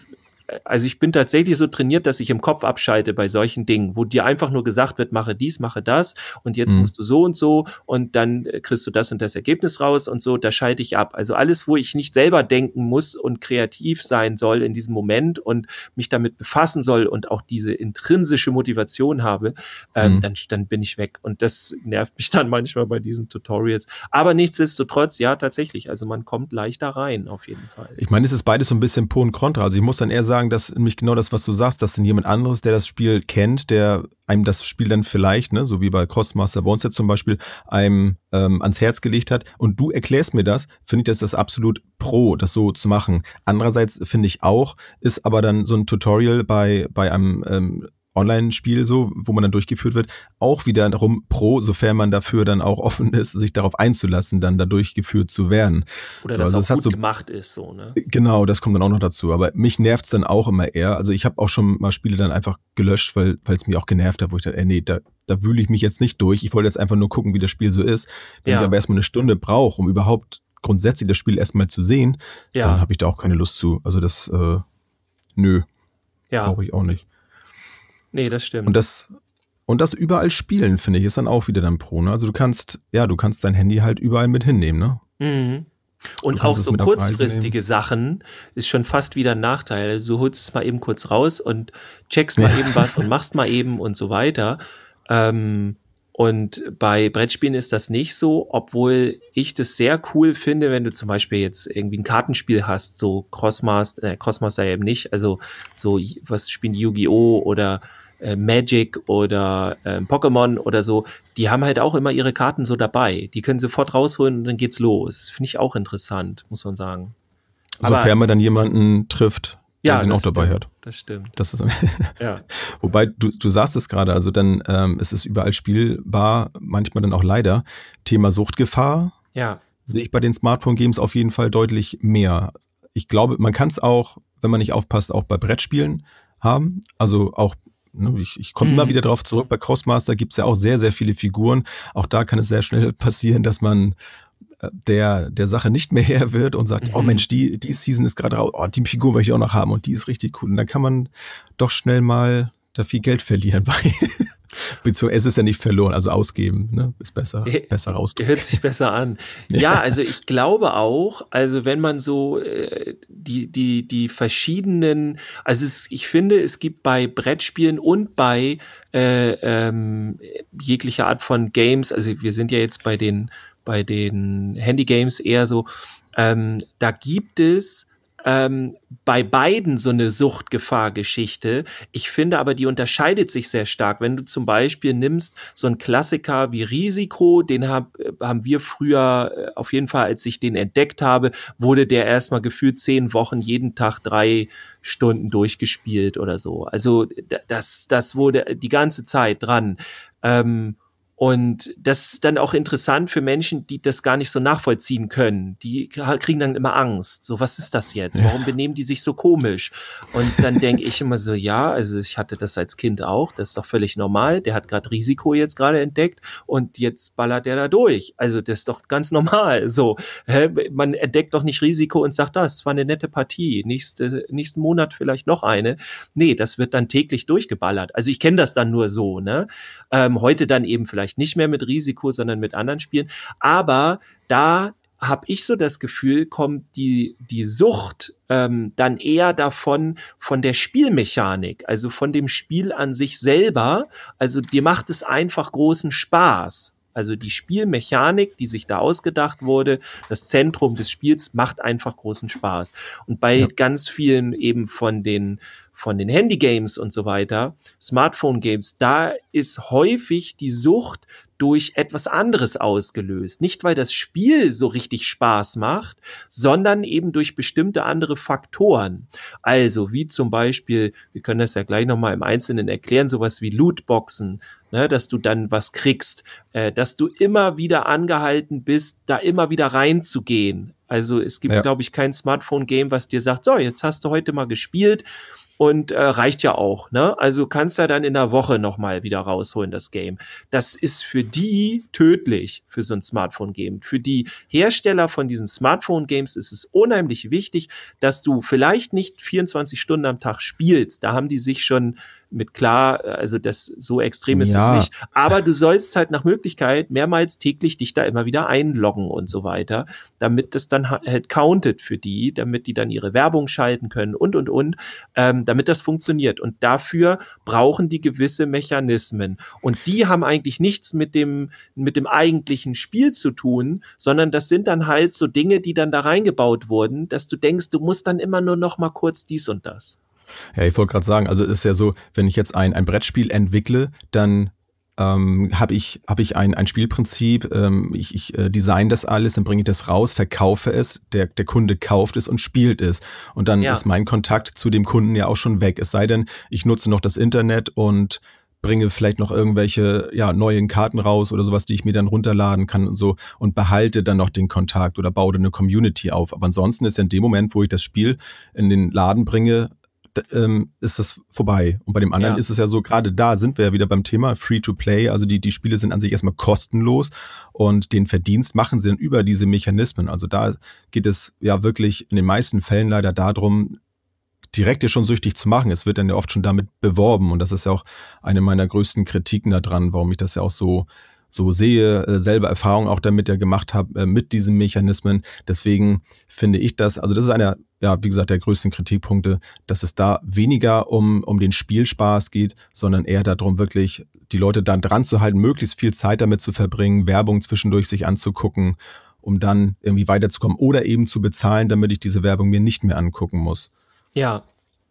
also ich bin tatsächlich so trainiert, dass ich im Kopf abschalte bei solchen Dingen, wo dir einfach nur gesagt wird, mache dies, mache das und jetzt Mhm. musst du so und so und dann kriegst du das und das Ergebnis raus und so, da schalte ich ab. Also alles, wo ich nicht selber denken muss und kreativ sein soll in diesem Moment und mich damit befassen soll und auch diese intrinsische Motivation habe, ähm, Mhm. dann, dann bin ich weg. Und das nervt mich dann manchmal bei diesen Tutorials. Aber nichtsdestotrotz, ja, tatsächlich, also man kommt leichter rein, auf jeden Fall. Ich meine, es ist beides so ein bisschen Pro und Contra. Also ich muss dann eher sagen, dass nämlich genau das, was du sagst, dass dann jemand anderes, der das Spiel kennt, der einem das Spiel dann vielleicht, ne, so wie bei Crossmaster bei uns jetzt zum Beispiel, einem ähm, ans Herz gelegt hat und du erklärst mir das, finde ich, das ist absolut pro, das so zu machen. Andererseits finde ich auch, ist aber dann so ein Tutorial bei, bei einem ähm, Online-Spiel so, wo man dann durchgeführt wird, auch wiederum pro, sofern man dafür dann auch offen ist, sich darauf einzulassen, dann da durchgeführt zu werden. Oder so, dass also auch es hat gut so gemacht ist, so, ne? Genau, das kommt dann auch noch dazu. Aber mich nervt's dann auch immer eher. Also ich habe auch schon mal Spiele dann einfach gelöscht, weil es mich auch genervt hat, wo ich dachte, ey, nee, da, da wühle ich mich jetzt nicht durch. Ich wollte jetzt einfach nur gucken, wie das Spiel so ist. Wenn Ja. ich aber erstmal eine Stunde brauche, um überhaupt grundsätzlich das Spiel erstmal zu sehen, Ja. dann habe ich da auch keine Lust zu. Also das, äh, nö, Ja, brauche ich auch nicht. nee, das stimmt. Und das, und das überall spielen, finde ich, ist dann auch wieder dann pro. Ne? Also du kannst, ja, du kannst dein Handy halt überall mit hinnehmen, ne? Mhm. Und Du auch kannst es so mit auf Reise kurzfristige Sachen ist schon fast wieder ein Nachteil. Also du holst es mal eben kurz raus und checkst mal Ja. eben was und machst mal eben und so weiter. Ähm, und bei Brettspielen ist das nicht so, obwohl ich das sehr cool finde, wenn du zum Beispiel jetzt irgendwie ein Kartenspiel hast, so Crossmaster, äh, Crossmaster eben nicht, also so, was spielen die, Yu-Gi-Oh! Oder äh, Magic oder äh, Pokémon oder so, die haben halt auch immer ihre Karten so dabei. Die können sofort rausholen und dann geht's los. Das finde ich auch interessant, muss man sagen. Aber- Sofern man dann jemanden trifft, der Ja, sie noch das dabei stimmt, hat. das stimmt. Das ist, Ja. wobei, du, du sagst es gerade, also dann ähm, es ist überall spielbar, manchmal dann auch leider. Thema Suchtgefahr Ja. sehe ich bei den Smartphone-Games auf jeden Fall deutlich mehr. Ich glaube, man kann es auch, wenn man nicht aufpasst, auch bei Brettspielen haben. Also auch, ne, ich, ich komme Mhm. immer wieder drauf zurück, bei Crossmaster gibt es ja auch sehr, sehr viele Figuren. Auch da kann es sehr schnell passieren, dass man äh, der, der Sache nicht mehr Herr wird und sagt, Mhm. oh Mensch, die, die Season ist gerade raus, oh, die Figur möchte ich auch noch haben und die ist richtig cool. Und dann kann man doch schnell mal da viel Geld verlieren bei. Beziehungsweise es ist ja nicht verloren, also ausgeben, ne? Ist besser, besser rausdrücken. Hört sich besser an. Ja, also ich glaube auch, also wenn man so äh, die, die, die verschiedenen, also es, ich finde, es gibt bei Brettspielen und bei äh, ähm, jeglicher Art von Games, also wir sind ja jetzt bei den, bei den Handy-Games eher so, ähm, da gibt es ähm, bei beiden so eine Suchtgefahr-Geschichte. Ich finde aber, die unterscheidet sich sehr stark. Wenn du zum Beispiel nimmst so einen Klassiker wie Risiko, den hab, haben wir früher äh, auf jeden Fall, als ich den entdeckt habe, wurde der erstmal gefühlt zehn Wochen jeden Tag drei Stunden durchgespielt oder so. Also d- das, das wurde die ganze Zeit dran. Ähm, Und das ist dann auch interessant für Menschen, die das gar nicht so nachvollziehen können. Die kriegen dann immer Angst. So, was ist das jetzt? Warum benehmen die sich so komisch? Und dann denke ich immer so, ja, also ich hatte das als Kind auch. Das ist doch völlig normal. Der hat gerade Risiko jetzt gerade entdeckt und jetzt ballert der da durch. Also das ist doch ganz normal. So, hä? Man entdeckt doch nicht Risiko und sagt, das war eine nette Partie. Nächste, nächsten Monat vielleicht noch eine. Nee, das wird dann täglich durchgeballert. Also ich kenne das dann nur so, ne? Ähm, heute dann eben vielleicht nicht mehr mit Risiko, sondern mit anderen Spielen. Aber da habe ich so das Gefühl, kommt die, die Sucht ähm, dann eher davon, von der Spielmechanik, also von dem Spiel an sich selber. Also dir macht es einfach großen Spaß. Also die Spielmechanik, die sich da ausgedacht wurde, das Zentrum des Spiels macht einfach großen Spaß. Und bei Ja. ganz vielen eben von den von den Handy-Games und so weiter, Smartphone-Games, da ist häufig die Sucht durch etwas anderes ausgelöst. Nicht, weil das Spiel so richtig Spaß macht, sondern eben durch bestimmte andere Faktoren. Also wie zum Beispiel, wir können das ja gleich nochmal im Einzelnen erklären, sowas wie Lootboxen, ne, dass du dann was kriegst, äh, dass du immer wieder angehalten bist, da immer wieder reinzugehen. Also es gibt, Ja. glaube ich, kein Smartphone-Game, was dir sagt, so, jetzt hast du heute mal gespielt, und äh, reicht ja auch, ne? Also kannst ja dann in der Woche nochmal wieder rausholen, das Game. Das ist für die tödlich, für so ein Smartphone-Game. Für die Hersteller von diesen Smartphone-Games ist es unheimlich wichtig, dass du vielleicht nicht vierundzwanzig Stunden am Tag spielst. Da haben die sich schon mit klar, also das so extrem ist Ja. es nicht. Aber du sollst halt nach Möglichkeit mehrmals täglich dich da immer wieder einloggen und so weiter, damit das dann halt countet für die, damit die dann ihre Werbung schalten können und, und, und, ähm, damit das funktioniert. Und dafür brauchen die gewisse Mechanismen. Und die haben eigentlich nichts mit dem, mit dem eigentlichen Spiel zu tun, sondern das sind dann halt so Dinge, die dann da reingebaut wurden, dass du denkst, du musst dann immer nur noch mal kurz dies und das. Ja, ich wollte gerade sagen, also es ist ja so, wenn ich jetzt ein, ein Brettspiel entwickle, dann ähm, habe ich, hab ich ein, ein Spielprinzip, ähm, ich, ich äh, design das alles, dann bringe ich das raus, verkaufe es, der, der Kunde kauft es und spielt es. Und dann Ja. ist mein Kontakt zu dem Kunden ja auch schon weg. Es sei denn, ich nutze noch das Internet und bringe vielleicht noch irgendwelche ja, neuen Karten raus oder sowas, die ich mir dann runterladen kann und so und behalte dann noch den Kontakt oder baue dann eine Community auf. Aber ansonsten ist ja in dem Moment, wo ich das Spiel in den Laden bringe, d- ähm, ist das vorbei. Und bei dem anderen Ja. ist es ja so, gerade da sind wir ja wieder beim Thema Free-to-Play, also die, die Spiele sind an sich erstmal kostenlos und den Verdienst machen sie dann über diese Mechanismen. Also da geht es ja wirklich in den meisten Fällen leider darum, direkt ja schon süchtig zu machen. Es wird dann ja oft schon damit beworben und das ist ja auch eine meiner größten Kritiken daran, warum ich das ja auch so so sehe, äh, selber Erfahrung auch damit ja gemacht habe, äh, mit diesen Mechanismen. Deswegen finde ich das, also das ist einer, ja, wie gesagt, der größten Kritikpunkte, dass es da weniger um, um den Spielspaß geht, sondern eher darum, wirklich die Leute dann dran zu halten, möglichst viel Zeit damit zu verbringen, Werbung zwischendurch sich anzugucken, um dann irgendwie weiterzukommen oder eben zu bezahlen, damit ich diese Werbung mir nicht mehr angucken muss. Ja.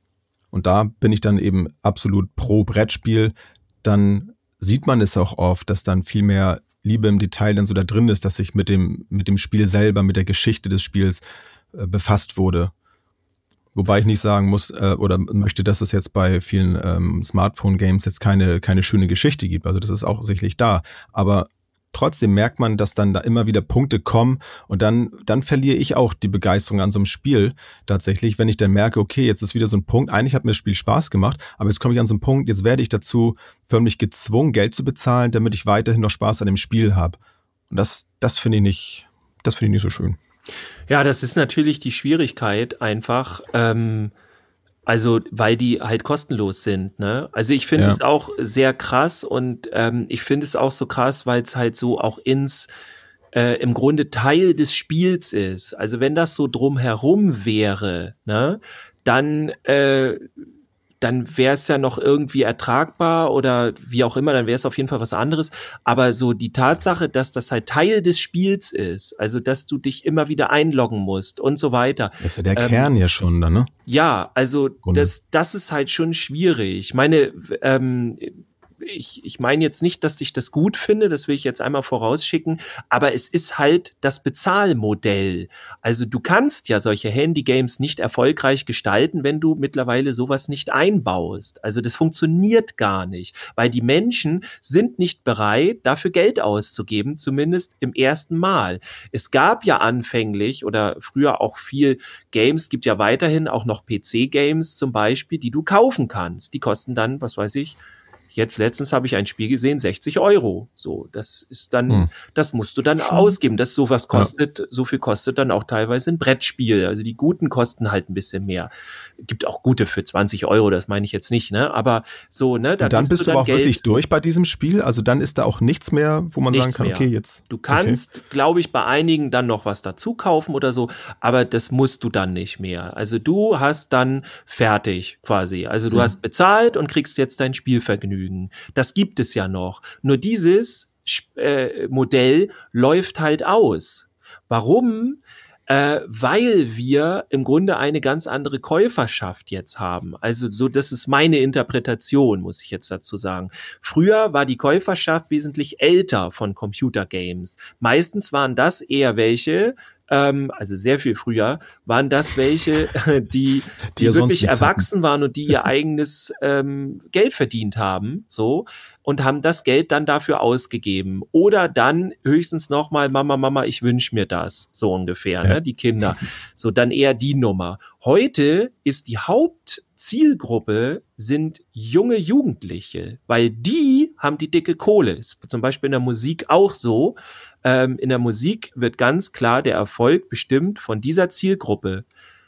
Und da bin ich dann eben absolut pro Brettspiel. Dann sieht man es auch oft, dass dann viel mehr Liebe im Detail dann so da drin ist, dass sich mit dem, mit dem Spiel selber, mit der Geschichte des Spiels äh, befasst wurde. Wobei ich nicht sagen muss äh, oder möchte, dass es jetzt bei vielen ähm, Smartphone-Games jetzt keine, keine schöne Geschichte gibt. Also das ist auch sicherlich da. Aber trotzdem merkt man, dass dann da immer wieder Punkte kommen und dann, dann verliere ich auch die Begeisterung an so einem Spiel tatsächlich, wenn ich dann merke, okay, jetzt ist wieder so ein Punkt, eigentlich hat mir das Spiel Spaß gemacht, aber jetzt komme ich an so einen Punkt, jetzt werde ich dazu förmlich gezwungen, Geld zu bezahlen, damit ich weiterhin noch Spaß an dem Spiel habe. Und das, das finde ich nicht, das finde ich nicht so schön. Ja, das ist natürlich die Schwierigkeit einfach, ähm, also weil die halt kostenlos sind, ne? Also ich finde Ja. es auch sehr krass und ähm, ich finde es auch so krass, weil es halt so auch ins äh, im Grunde Teil des Spiels ist. Also wenn das so drumherum wäre, ne, dann äh, dann wäre es ja noch irgendwie ertragbar oder wie auch immer, dann wäre es auf jeden Fall was anderes. Aber so die Tatsache, dass das halt Teil des Spiels ist, also dass du dich immer wieder einloggen musst und so weiter. Das ist ja der Ähm, Kern ja schon da, ne? Ja, also Grunde. das, das ist halt schon schwierig. Ich meine, ähm, ich, ich meine jetzt nicht, dass ich das gut finde, das will ich jetzt einmal vorausschicken, aber es ist halt das Bezahlmodell. Also du kannst ja solche Handy-Games nicht erfolgreich gestalten, wenn du mittlerweile sowas nicht einbaust. Also das funktioniert gar nicht, weil die Menschen sind nicht bereit, dafür Geld auszugeben, zumindest im ersten Mal. Es gab ja anfänglich oder früher auch viel Games, gibt ja weiterhin auch noch P C-Games zum Beispiel, die du kaufen kannst. Die kosten dann, was weiß ich, jetzt letztens habe ich ein Spiel gesehen, sechzig Euro. So, das ist dann, Hm. das musst du dann ausgeben. Das sowas kostet, so viel kostet dann auch teilweise ein Brettspiel. Also die guten kosten halt ein bisschen mehr. Gibt auch gute für zwanzig Euro, das meine ich jetzt nicht, ne? Aber so, ne? Da Und dann gibst bist du dann aber auch Geld. wirklich durch bei diesem Spiel? Also dann ist da auch nichts mehr, wo man Nichts sagen kann, mehr. okay, jetzt. Du kannst, glaube ich, bei einigen dann noch was dazu kaufen oder so, aber das musst du dann nicht mehr. Also du hast dann fertig quasi. Also du Mhm. hast bezahlt und kriegst jetzt dein Spielvergnügen. Das gibt es ja noch. Nur dieses Sp- äh, Modell läuft halt aus. Warum? Äh, weil wir im Grunde eine ganz andere Käuferschaft jetzt haben. Also so, das ist meine Interpretation, muss ich jetzt dazu sagen. Früher war die Käuferschaft wesentlich älter von Computergames. Meistens waren das eher welche, ähm, also sehr viel früher, waren das welche, die, die, Die ja sonst wirklich nichts erwachsen waren und die ihr eigenes ähm, Geld verdient haben, so, und haben das Geld dann dafür ausgegeben. Oder dann höchstens nochmal, Mama, Mama, ich wünsche mir das, so ungefähr, Ja. ne, die Kinder. So, dann eher die Nummer. Heute ist die Hauptzielgruppe sind junge Jugendliche, weil die haben die dicke Kohle. Ist zum Beispiel in der Musik auch so. Ähm, in der Musik wird ganz klar der Erfolg bestimmt von dieser Zielgruppe,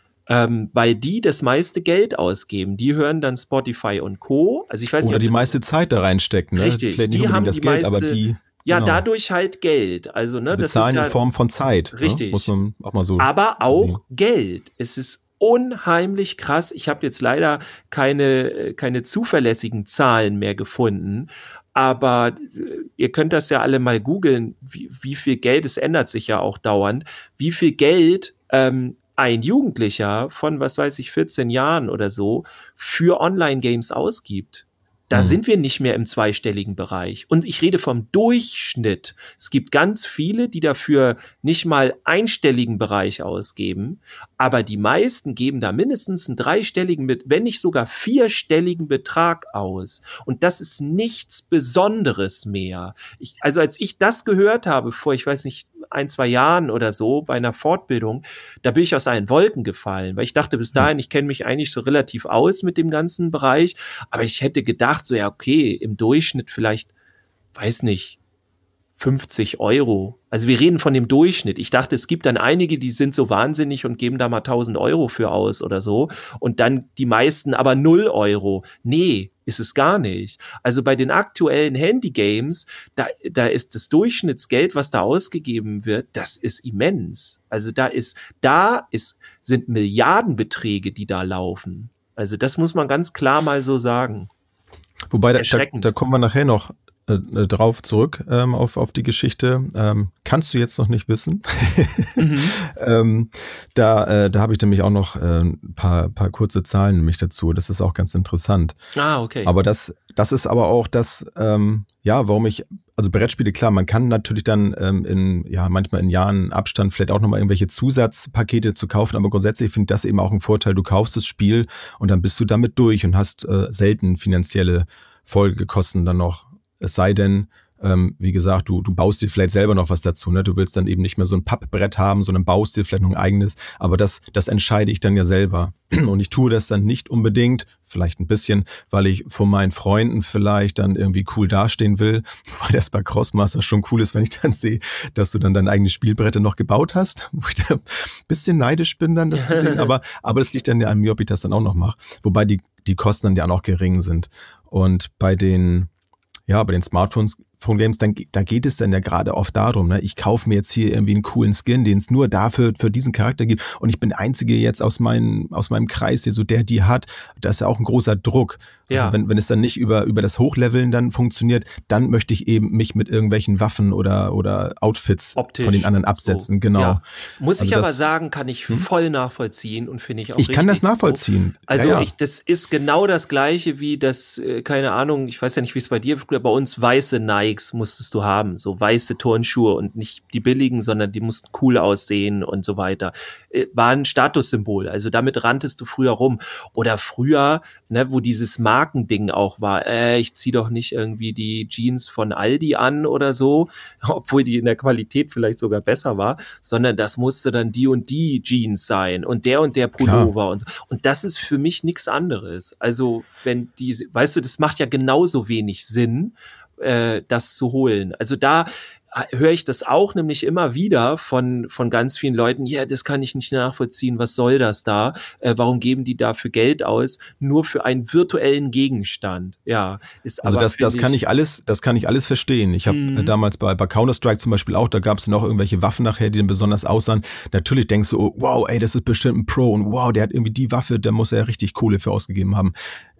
ähm, weil die das meiste Geld ausgeben. Die hören dann Spotify und Co. Also ich weiß Oder nicht, ob die du- meiste Zeit da reinstecken. Ne? Richtig, Vielleicht die nicht haben unbedingt das die Geld, meiste- aber die ja, genau. dadurch halt Geld. Also ne, Sie das ist bezahlen ja in Form von Zeit. Richtig. Ne? Muss man auch mal so aber auch sehen. Geld. Es ist unheimlich krass. Ich habe jetzt leider keine, keine zuverlässigen Zahlen mehr gefunden. Aber äh, ihr könnt das ja alle mal googeln, wie, wie viel Geld, es ändert sich ja auch dauernd, wie viel Geld ähm, ein Jugendlicher von, was weiß ich, vierzehn Jahren oder so für Online-Games ausgibt. Da Mhm. sind wir nicht mehr im zweistelligen Bereich. Und ich rede vom Durchschnitt. Es gibt ganz viele, die dafür nicht mal einstelligen Bereich ausgeben. Aber die meisten geben da mindestens einen dreistelligen, wenn nicht sogar vierstelligen Betrag aus. Und das ist nichts Besonderes mehr. Ich, also als ich das gehört habe, vor, ich weiß nicht, ein, zwei Jahren oder so, bei einer Fortbildung, da bin ich aus allen Wolken gefallen. Weil ich dachte bis dahin, ich kenne mich eigentlich so relativ aus mit dem ganzen Bereich. Aber ich hätte gedacht, so ja, okay, im Durchschnitt vielleicht, weiß nicht, fünfzig Euro. Also wir reden von dem Durchschnitt. Ich dachte, es gibt dann einige, die sind so wahnsinnig und geben da mal tausend Euro für aus oder so. Und dann die meisten aber null Euro. Nee, ist es gar nicht. Also bei den aktuellen Handygames, da, da ist das Durchschnittsgeld, was da ausgegeben wird, das ist immens. Also da ist, da ist, sind Milliardenbeträge, die da laufen. Also das muss man ganz klar mal so sagen. Wobei, da, da, Erschreckend. da kommen wir nachher noch äh, drauf zurück ähm, auf, auf die Geschichte. Ähm, kannst du jetzt noch nicht wissen. Mhm. ähm, da äh, da habe ich nämlich auch noch äh, ein paar, paar kurze Zahlen nämlich dazu. Das ist auch ganz interessant. Ah, okay. Aber das, das ist aber auch das, ähm, ja, warum ich, also Brettspiele, klar, man kann natürlich dann ähm, in, ja, manchmal in Jahren Abstand vielleicht auch nochmal irgendwelche Zusatzpakete zu kaufen, aber grundsätzlich finde ich das eben auch ein Vorteil. Du kaufst das Spiel und dann bist du damit durch und hast äh, selten finanzielle Folgekosten dann noch. Es sei denn, ähm, wie gesagt, du, du baust dir vielleicht selber noch was dazu, ne? Du willst dann eben nicht mehr so ein Pappbrett haben, sondern baust dir vielleicht noch ein eigenes, aber das, das entscheide ich dann ja selber. Und ich tue das dann nicht unbedingt, vielleicht ein bisschen, weil ich vor meinen Freunden vielleicht dann irgendwie cool dastehen will, weil das bei Crossmaster schon cool ist, wenn ich dann sehe, dass du dann deine eigene Spielbretter noch gebaut hast, wo ich da ein bisschen neidisch bin dann, das zu sehen, aber, aber das liegt dann ja an mir, ob ich das dann auch noch mache, wobei die, die Kosten dann ja auch noch gering sind. Und bei den, ja, bei den Smartphones, Phone Games, dann, da geht es dann ja gerade oft darum, ne, ich kaufe mir jetzt hier irgendwie einen coolen Skin, den es nur dafür für diesen Charakter gibt und ich bin der Einzige jetzt aus, meinem aus meinem Kreis, der so der die hat. Da ist ja auch ein großer Druck. Also Ja. wenn, wenn es dann nicht über, über das Hochleveln dann funktioniert, dann möchte ich eben mich mit irgendwelchen Waffen oder, oder Outfits Optisch, von den anderen absetzen. so. Genau. Ja. Muss ich Also aber das- sagen, kann ich voll nachvollziehen und finde ich auch Ich kann das richtig so. nachvollziehen. Also ja, ja. Ich, das ist genau das Gleiche wie das, äh, keine Ahnung, ich weiß ja nicht, wie es bei dir früher, bei uns weiße Nikes musstest du haben, so weiße Turnschuhe und nicht die billigen, sondern die mussten cool aussehen und so weiter. Äh, war ein Statussymbol, also damit ranntest du früher rum. Oder früher, ne, wo dieses Markending auch war, äh, ich zieh doch nicht irgendwie die Jeans von Aldi an oder so, obwohl die in der Qualität vielleicht sogar besser war, sondern das musste dann die und die Jeans sein und der und der Pullover und, und das ist für mich nichts anderes. Also wenn diese, weißt du, das macht ja genauso wenig Sinn, äh, das zu holen. Also da höre ich das auch nämlich immer wieder von von ganz vielen Leuten, ja, das kann ich nicht nachvollziehen, was soll das da? Äh, warum geben die dafür Geld aus? Nur für einen virtuellen Gegenstand. Ja, ist Also aber, das, das finde kann ich alles, das kann ich alles verstehen. Ich habe Mhm. äh, damals bei, bei Counter-Strike zum Beispiel auch, da gab es noch irgendwelche Waffen nachher, die dann besonders aussahen. Natürlich denkst du, oh, wow, ey, das ist bestimmt ein Pro und wow, der hat irgendwie die Waffe, da muss er ja richtig Kohle für ausgegeben haben.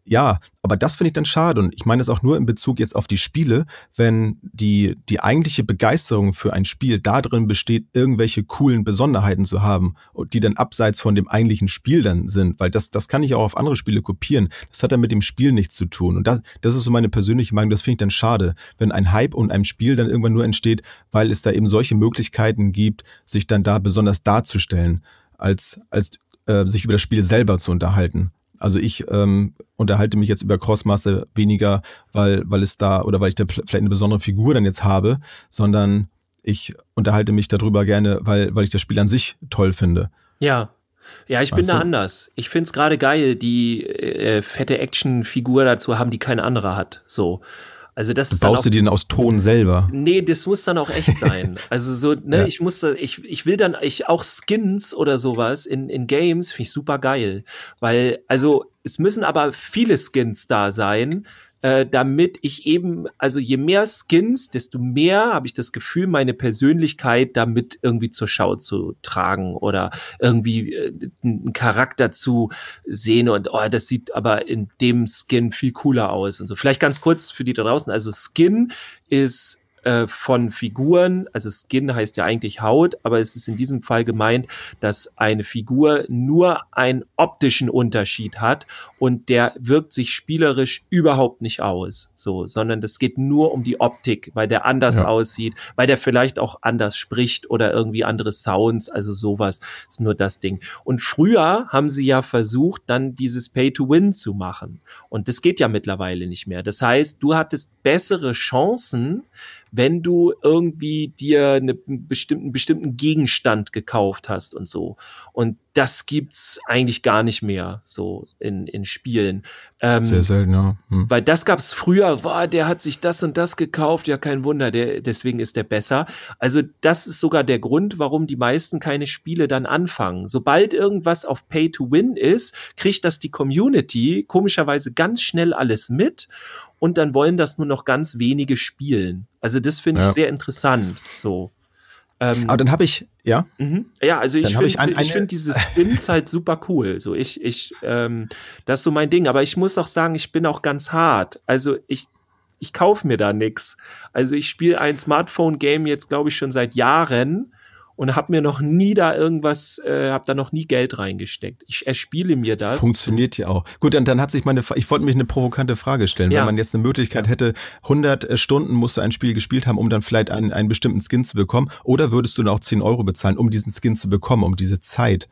ja, aber das finde ich dann schade und ich meine es auch nur in Bezug jetzt auf die Spiele, wenn die, die eigentliche Begeisterung für ein Spiel darin besteht, irgendwelche coolen Besonderheiten zu haben und die dann abseits von dem eigentlichen Spiel dann sind, weil das, das kann ich auch auf andere Spiele kopieren. Das hat dann mit dem Spiel nichts zu tun und das, das ist so meine persönliche Meinung, das finde ich dann schade, wenn ein Hype und ein Spiel dann irgendwann nur entsteht, weil es da eben solche Möglichkeiten gibt, sich dann da besonders darzustellen, als, als äh, sich über das Spiel selber zu unterhalten. Also ich ähm, unterhalte mich jetzt über Crossmaster weniger, weil, weil es da oder weil ich da vielleicht eine besondere Figur dann jetzt habe, sondern ich unterhalte mich darüber gerne, weil, weil ich das Spiel an sich toll finde. Ja. Ja, ich Weißt bin da du? anders. Ich find's gerade geil, die äh, fette Actionfigur dazu haben, die kein anderer hat. So. Also das ist dann Baust auch, du den aus Ton selber? nee, das muss dann auch echt sein. Also so, ne, Ja. ich muss, da- ich, ich will dann, ich auch Skins oder sowas in, in Games finde ich super geil. Weil, also, es müssen aber viele Skins da sein, äh, damit ich eben, also je mehr Skins, desto mehr habe ich das Gefühl, meine Persönlichkeit damit irgendwie zur Schau zu tragen oder irgendwie äh, einen Charakter zu sehen und oh, das sieht aber in dem Skin viel cooler aus und so. Vielleicht ganz kurz für die da draußen, also Skin ist äh, von Figuren, also Skin heißt ja eigentlich Haut, aber es ist in diesem Fall gemeint, dass eine Figur nur einen optischen Unterschied hat und der wirkt sich spielerisch überhaupt nicht aus, so, sondern das geht nur um die Optik, weil der anders Ja. aussieht, weil der vielleicht auch anders spricht oder irgendwie andere Sounds, also sowas ist nur das Ding. Und früher haben sie ja versucht, dann dieses Pay-to-Win zu machen und das geht ja mittlerweile nicht mehr. Das heißt, du hattest bessere Chancen, wenn du irgendwie dir eine bestimmten, bestimmten Gegenstand gekauft hast und so. Und das gibt's eigentlich gar nicht mehr so in, in Spielen. Ähm, Sehr selten, ja. Hm. weil das gab's früher, boah, der hat sich das und das gekauft, ja kein Wunder, der, deswegen ist der besser. Also das ist sogar der Grund, warum die meisten keine Spiele dann anfangen. Sobald irgendwas auf Pay to Win ist, kriegt das die Community komischerweise ganz schnell alles mit und dann wollen das nur noch ganz wenige spielen. Also das finde ich Ja. sehr interessant, so. Ähm, Aber dann habe ich, ja, Mhm. Ja, also ich Dann hab ich finde ein- eine- ich finde diese Skins halt super cool. So ich ich ähm, das ist so mein Ding. Aber ich muss auch sagen, ich bin auch ganz hart. Also ich ich kaufe mir da nix. Also ich spiele ein Smartphone-Game jetzt glaube ich schon seit Jahren und habe mir noch nie da irgendwas, äh, habe da noch nie Geld reingesteckt. Ich erspiele mir das das. funktioniert ja auch. Gut, dann, dann hat sich meine, Fra- ich wollte mich eine provokante Frage stellen. Ja. Wenn man jetzt eine Möglichkeit hätte, hundert Stunden musst du ein Spiel gespielt haben, um dann vielleicht einen, einen bestimmten Skin zu bekommen, oder würdest du dann auch zehn Euro bezahlen, um diesen Skin zu bekommen, um diese Zeit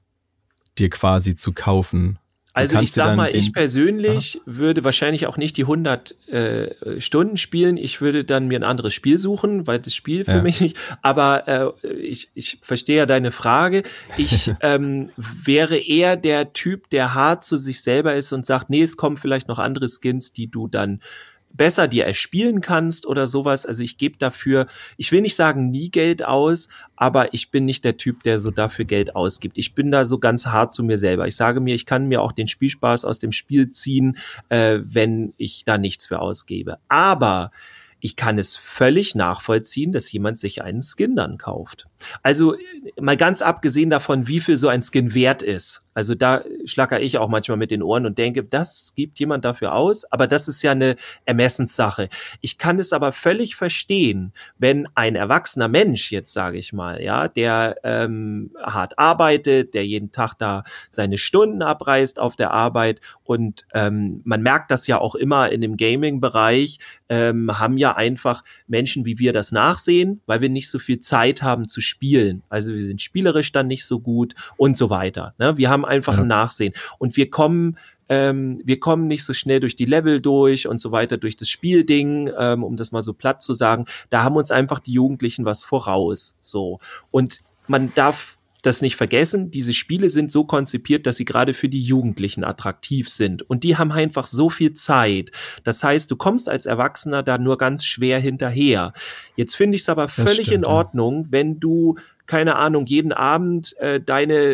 dir quasi zu kaufen? Du Also ich kannst dir sag dann mal, den- ich persönlich würde wahrscheinlich auch nicht die hundert äh, Stunden spielen. Ich würde dann mir ein anderes Spiel suchen, weil das Spiel für Ja. mich nicht. Aber äh, ich, ich verstehe ja deine Frage. Ich ähm, wäre eher der Typ, der hart zu sich selber ist und sagt, nee, es kommen vielleicht noch andere Skins, die du dann besser dir erspielen kannst oder sowas. Also ich gebe dafür, ich will nicht sagen nie Geld aus, aber ich bin nicht der Typ, der so dafür Geld ausgibt. Ich bin da so ganz hart zu mir selber. Ich sage mir, ich kann mir auch den Spielspaß aus dem Spiel ziehen, äh, wenn ich da nichts für ausgebe. Aber ich kann es völlig nachvollziehen, dass jemand sich einen Skin dann kauft. Also mal ganz abgesehen davon, wie viel so ein Skin wert ist. Also da schlacker ich auch manchmal mit den Ohren und denke, das gibt jemand dafür aus, aber das ist ja eine Ermessenssache. Ich kann es aber völlig verstehen, wenn ein erwachsener Mensch, jetzt sage ich mal, ja, der ähm, hart arbeitet, der jeden Tag da seine Stunden abreißt auf der Arbeit und ähm, man merkt das ja auch immer in dem Gaming-Bereich, ähm, haben ja einfach Menschen wie wir das nachsehen, weil wir nicht so viel Zeit haben zu spielen. Also wir sind spielerisch dann nicht so gut und so weiter. Ne? Wir haben einfach Ja. ein Nachsehen. Und wir kommen, ähm, wir kommen nicht so schnell durch die Level durch und so weiter, durch das Spielding, ähm, um das mal so platt zu sagen. Da haben uns einfach die Jugendlichen was voraus. So. Und man darf das nicht vergessen, diese Spiele sind so konzipiert, dass sie gerade für die Jugendlichen attraktiv sind. Und die haben einfach so viel Zeit. Das heißt, du kommst als Erwachsener da nur ganz schwer hinterher. Jetzt finde ich es aber völlig stimmt, in ja. Ordnung, wenn du, keine Ahnung, jeden Abend äh, deine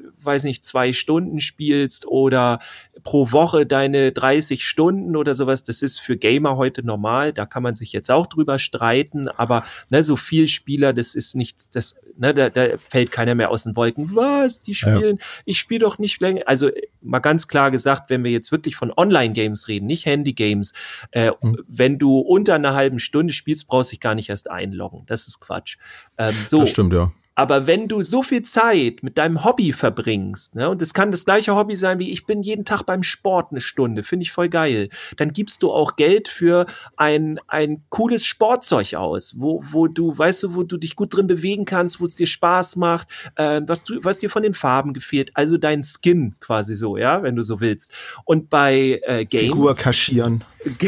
weiß nicht, zwei Stunden spielst oder pro Woche deine dreißig Stunden oder sowas, das ist für Gamer heute normal, da kann man sich jetzt auch drüber streiten, aber ne, so viel Spieler, das ist nicht, das, ne, da, da fällt keiner mehr aus den Wolken. Was, die spielen, ja. Ich spiele doch nicht länger, also mal ganz klar gesagt, wenn wir jetzt wirklich von Online-Games reden, nicht Handy-Games, äh, mhm. wenn du unter einer halben Stunde spielst, brauchst du dich gar nicht erst einloggen, das ist Quatsch. Ähm, so. Das stimmt, ja. Aber wenn du so viel Zeit mit deinem Hobby verbringst, ne, und das kann das gleiche Hobby sein wie ich bin jeden Tag beim Sport eine Stunde, finde ich voll geil, dann gibst du auch Geld für ein ein cooles Sportzeug aus, wo wo du, weißt du, wo du dich gut drin bewegen kannst, wo es dir Spaß macht, äh, was du was dir von den Farben gefällt, also dein Skin quasi so, ja, wenn du so willst. Und bei äh, Games Figur kaschieren.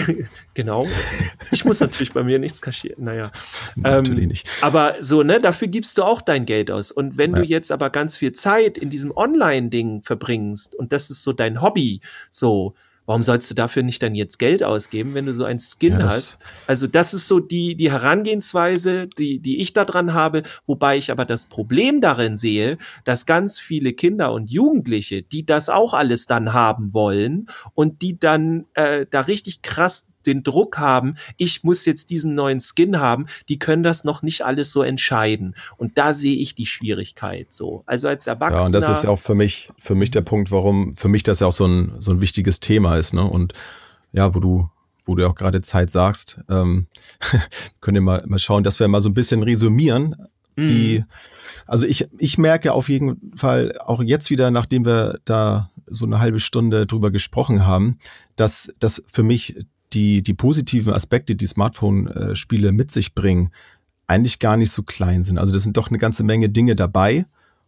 Genau. Ich muss natürlich bei mir nichts kaschieren, naja. Natürlich ähm, nicht. Aber so, ne, dafür gibst du auch dein Geld aus. Und wenn ja. du jetzt aber ganz viel Zeit in diesem Online-Ding verbringst und das ist so dein Hobby, so, warum sollst du dafür nicht dann jetzt Geld ausgeben, wenn du so einen Skin ja, hast? Also das ist so die, die Herangehensweise, die, die ich da dran habe, wobei ich aber das Problem darin sehe, dass ganz viele Kinder und Jugendliche, die das auch alles dann haben wollen und die dann äh, da richtig krass den Druck haben, ich muss jetzt diesen neuen Skin haben, die können das noch nicht alles so entscheiden. Und da sehe ich die Schwierigkeit so. Also als Erwachsener. Ja, und das ist ja auch für mich, für mich der Punkt, warum für mich das ja auch so ein, so ein wichtiges Thema ist, ne? Und ja, wo du, wo du auch gerade Zeit sagst, ähm, können wir mal, mal schauen, dass wir mal so ein bisschen resümieren, mm. wie, also ich, ich merke auf jeden Fall auch jetzt wieder, nachdem wir da so eine halbe Stunde drüber gesprochen haben, dass das für mich die, die positiven Aspekte, die Smartphone-Spiele mit sich bringen, eigentlich gar nicht so klein sind. Also das sind doch eine ganze Menge Dinge dabei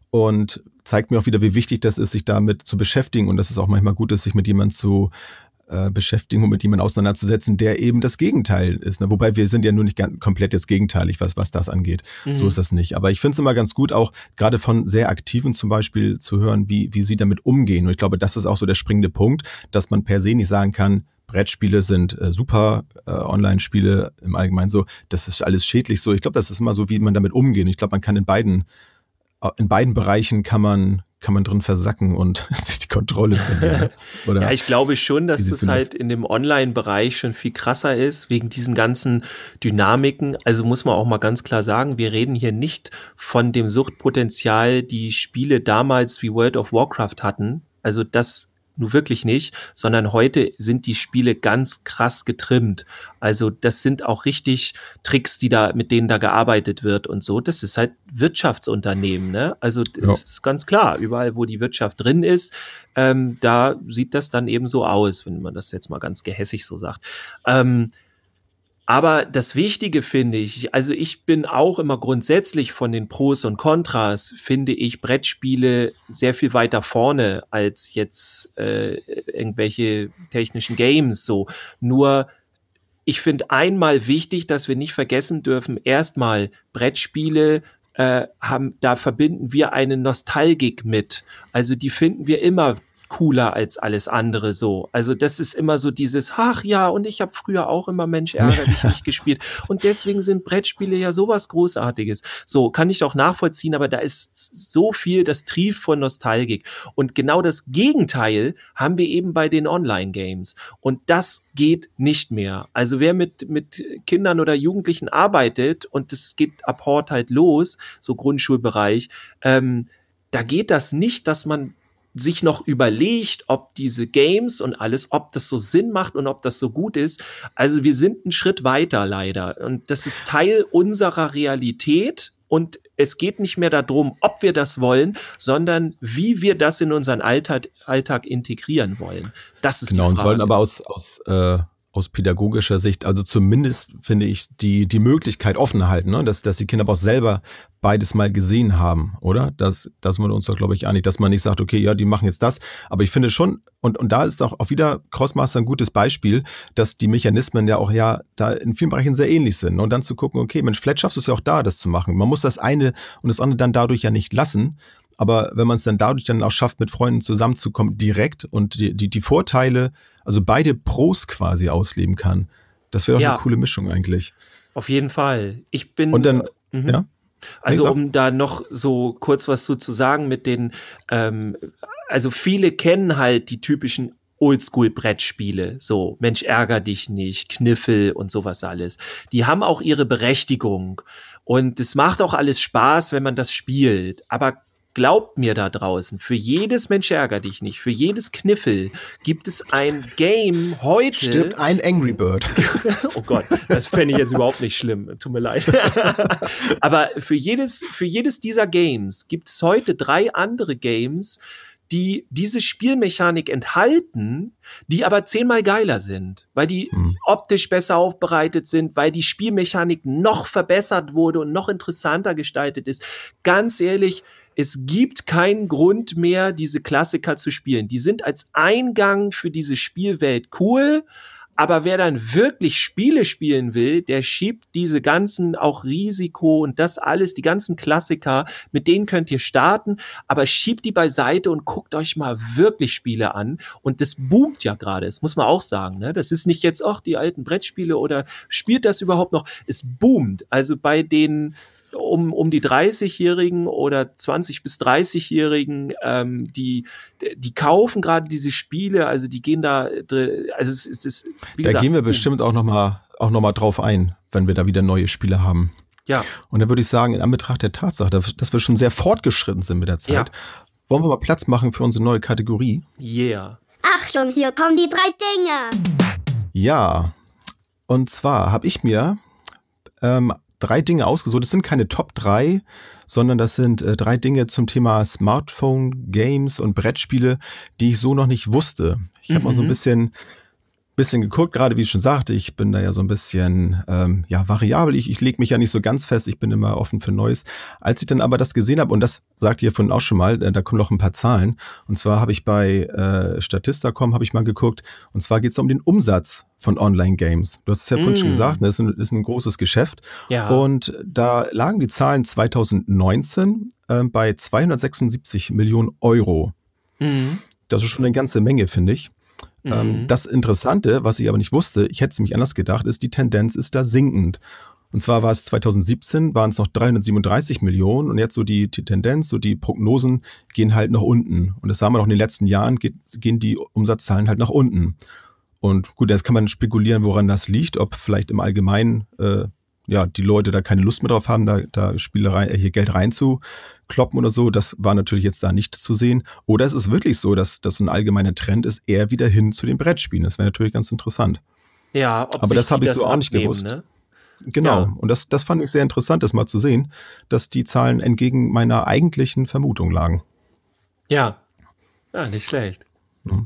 und zeigt mir auch wieder, wie wichtig das ist, sich damit zu beschäftigen und dass es auch manchmal gut ist, sich mit jemandem zu äh, beschäftigen und mit jemandem auseinanderzusetzen, der eben das Gegenteil ist. Ne? Wobei wir sind ja nur nicht ganz, komplett jetzt gegenteilig, was, was das angeht. Mhm. So ist das nicht. Aber ich finde es immer ganz gut, auch gerade von sehr Aktiven zum Beispiel zu hören, wie, wie sie damit umgehen. Und ich glaube, das ist auch so der springende Punkt, dass man per se nicht sagen kann, Brettspiele sind äh, super, äh, Online-Spiele im Allgemeinen so, das ist alles schädlich so. Ich glaube, das ist immer so, wie man damit umgeht. Ich glaube, man kann in beiden, in beiden Bereichen kann man, kann man drin versacken und sich die Kontrolle verlieren. Oder? Ja, ich glaube schon, dass es halt in dem Online-Bereich schon viel krasser ist, wegen diesen ganzen Dynamiken. Also muss man auch mal ganz klar sagen, wir reden hier nicht von dem Suchtpotenzial, die Spiele damals wie World of Warcraft hatten. Also das nur wirklich nicht, sondern heute sind die Spiele ganz krass getrimmt. Also das sind auch richtig Tricks, die da, mit denen da gearbeitet wird und so. Das ist halt Wirtschaftsunternehmen, ne? Also das ja. ist ganz klar, überall, wo die Wirtschaft drin ist, ähm, da sieht das dann eben so aus, wenn man das jetzt mal ganz gehässig so sagt. Ähm, Aber das Wichtige finde ich, also ich bin auch immer grundsätzlich von den Pros und Kontras, finde ich Brettspiele sehr viel weiter vorne als jetzt äh, irgendwelche technischen Games so. Nur ich finde einmal wichtig, dass wir nicht vergessen dürfen, erstmal Brettspiele äh, haben, da verbinden wir eine Nostalgik mit. Also die finden wir immer cooler als alles andere so. Also das ist immer so dieses, ach ja, und ich habe früher auch immer Mensch ärgerlich nicht gespielt. Und deswegen sind Brettspiele ja sowas Großartiges. So, kann ich auch nachvollziehen, aber da ist so viel, das trieft von Nostalgik. Und genau das Gegenteil haben wir eben bei den Online-Games. Und das geht nicht mehr. Also wer mit, mit Kindern oder Jugendlichen arbeitet, und das geht ab Hort halt los, so Grundschulbereich, ähm, da geht das nicht, dass man sich noch überlegt, ob diese Games und alles, ob das so Sinn macht und ob das so gut ist. Also wir sind einen Schritt weiter leider. Und das ist Teil unserer Realität. Und es geht nicht mehr darum, ob wir das wollen, sondern wie wir das in unseren Alltag, Alltag integrieren wollen. Das ist genau, die Frage. Und sollen aber aus, aus äh aus pädagogischer Sicht, also zumindest finde ich die die Möglichkeit offen halten, ne? dass dass die Kinder aber auch selber beides mal gesehen haben, oder? Das das sind wir uns doch, glaube ich, einig, dass man nicht sagt, okay, ja, die machen jetzt das, aber ich finde schon, und und da ist auch, auch wieder Crossmaster ein gutes Beispiel, dass die Mechanismen ja auch ja da in vielen Bereichen sehr ähnlich sind. Und dann zu gucken, okay, Mensch, vielleicht schaffst du es ja auch da, das zu machen. Man muss das eine und das andere dann dadurch ja nicht lassen. Aber wenn man es dann dadurch dann auch schafft, mit Freunden zusammenzukommen, direkt und die, die, die Vorteile, also beide Pros quasi ausleben kann, das wäre doch ja eine coole Mischung eigentlich. Auf jeden Fall. Ich bin. Und dann, mhm. ja? Also Nee, sag. um da noch so kurz was zu, zu sagen mit den, ähm, also viele kennen halt die typischen Oldschool-Brettspiele, so Mensch, ärger dich nicht, Kniffel und sowas alles. Die haben auch ihre Berechtigung und es macht auch alles Spaß, wenn man das spielt, aber glaubt mir da draußen, für jedes Mensch ärger dich nicht, für jedes Kniffel gibt es ein Game heute. Stirbt ein Angry Bird. Oh Gott, das fände ich jetzt überhaupt nicht schlimm. Tut mir leid. Aber für jedes, für jedes dieser Games gibt es heute drei andere Games, die diese Spielmechanik enthalten, die aber zehnmal geiler sind, weil die hm. optisch besser aufbereitet sind, weil die Spielmechanik noch verbessert wurde und noch interessanter gestaltet ist. Ganz ehrlich, es gibt keinen Grund mehr, diese Klassiker zu spielen. Die sind als Eingang für diese Spielwelt cool, aber wer dann wirklich Spiele spielen will, der schiebt diese ganzen auch Risiko und das alles, die ganzen Klassiker, mit denen könnt ihr starten, aber schiebt die beiseite und guckt euch mal wirklich Spiele an. Und das boomt ja gerade, das muss man auch sagen. Ne? Das ist nicht jetzt, ach, die alten Brettspiele oder spielt das überhaupt noch? Es boomt. Also bei den um um die dreißigjährigen oder zwanzig bis dreißigjährigen, ähm, die die kaufen gerade diese Spiele, also die gehen da, also es ist, wie da gesagt, gehen wir bestimmt auch nochmal auch noch mal drauf ein, wenn wir da wieder neue Spiele haben. Ja. Und da würde ich sagen, in Anbetracht der Tatsache, dass wir schon sehr fortgeschritten sind mit der Zeit, ja. wollen wir mal Platz machen für unsere neue Kategorie? Yeah. Achtung, hier kommen die drei Dinge. Ja, und zwar habe ich mir ähm, drei Dinge ausgesucht. Das sind keine Top drei, sondern das sind äh, drei Dinge zum Thema Smartphone, Games und Brettspiele, die ich so noch nicht wusste. Ich habe mhm. mal so ein bisschen, bisschen geguckt, gerade wie ich schon sagte, ich bin da ja so ein bisschen ähm, ja, variabel. Ich, ich lege mich ja nicht so ganz fest, ich bin immer offen für Neues. Als ich dann aber das gesehen habe, und das sagt ihr vorhin auch schon mal, äh, da kommen noch ein paar Zahlen. Und zwar habe ich bei äh, Statista Punkt com habe ich mal geguckt, und zwar geht es um den Umsatz von Online-Games. Du hast es ja vorhin mm. schon gesagt, das ist ein, ist ein großes Geschäft. Ja. Und da lagen die Zahlen zwanzig neunzehn äh, bei zweihundertsechsundsiebzig Millionen Euro. Mm. Das ist schon eine ganze Menge, finde ich. Mm. Ähm, das Interessante, was ich aber nicht wusste, ich hätte es nämlich anders gedacht, ist, die Tendenz ist da sinkend. Und zwar war es zwanzig siebzehn, waren es noch dreihundertsiebenunddreißig Millionen und jetzt so die, die Tendenz, so die Prognosen gehen halt nach unten. Und das haben wir noch in den letzten Jahren, geht, gehen die Umsatzzahlen halt nach unten. Und gut, jetzt kann man spekulieren, woran das liegt, ob vielleicht im Allgemeinen äh, ja, die Leute da keine Lust mehr drauf haben, da, da Spielerei, äh, hier Geld reinzukloppen oder so. Das war natürlich jetzt da nicht zu sehen. Oder es ist wirklich so, dass das so ein allgemeiner Trend ist, eher wieder hin zu den Brettspielen. Das wäre natürlich ganz interessant. Ja, ob aber das habe ich so auch nicht gewusst. Ne? Genau. Ja. Und das, das fand ich sehr interessant, das mal zu sehen, dass die Zahlen entgegen meiner eigentlichen Vermutung lagen. Ja, ja, nicht schlecht. Ja.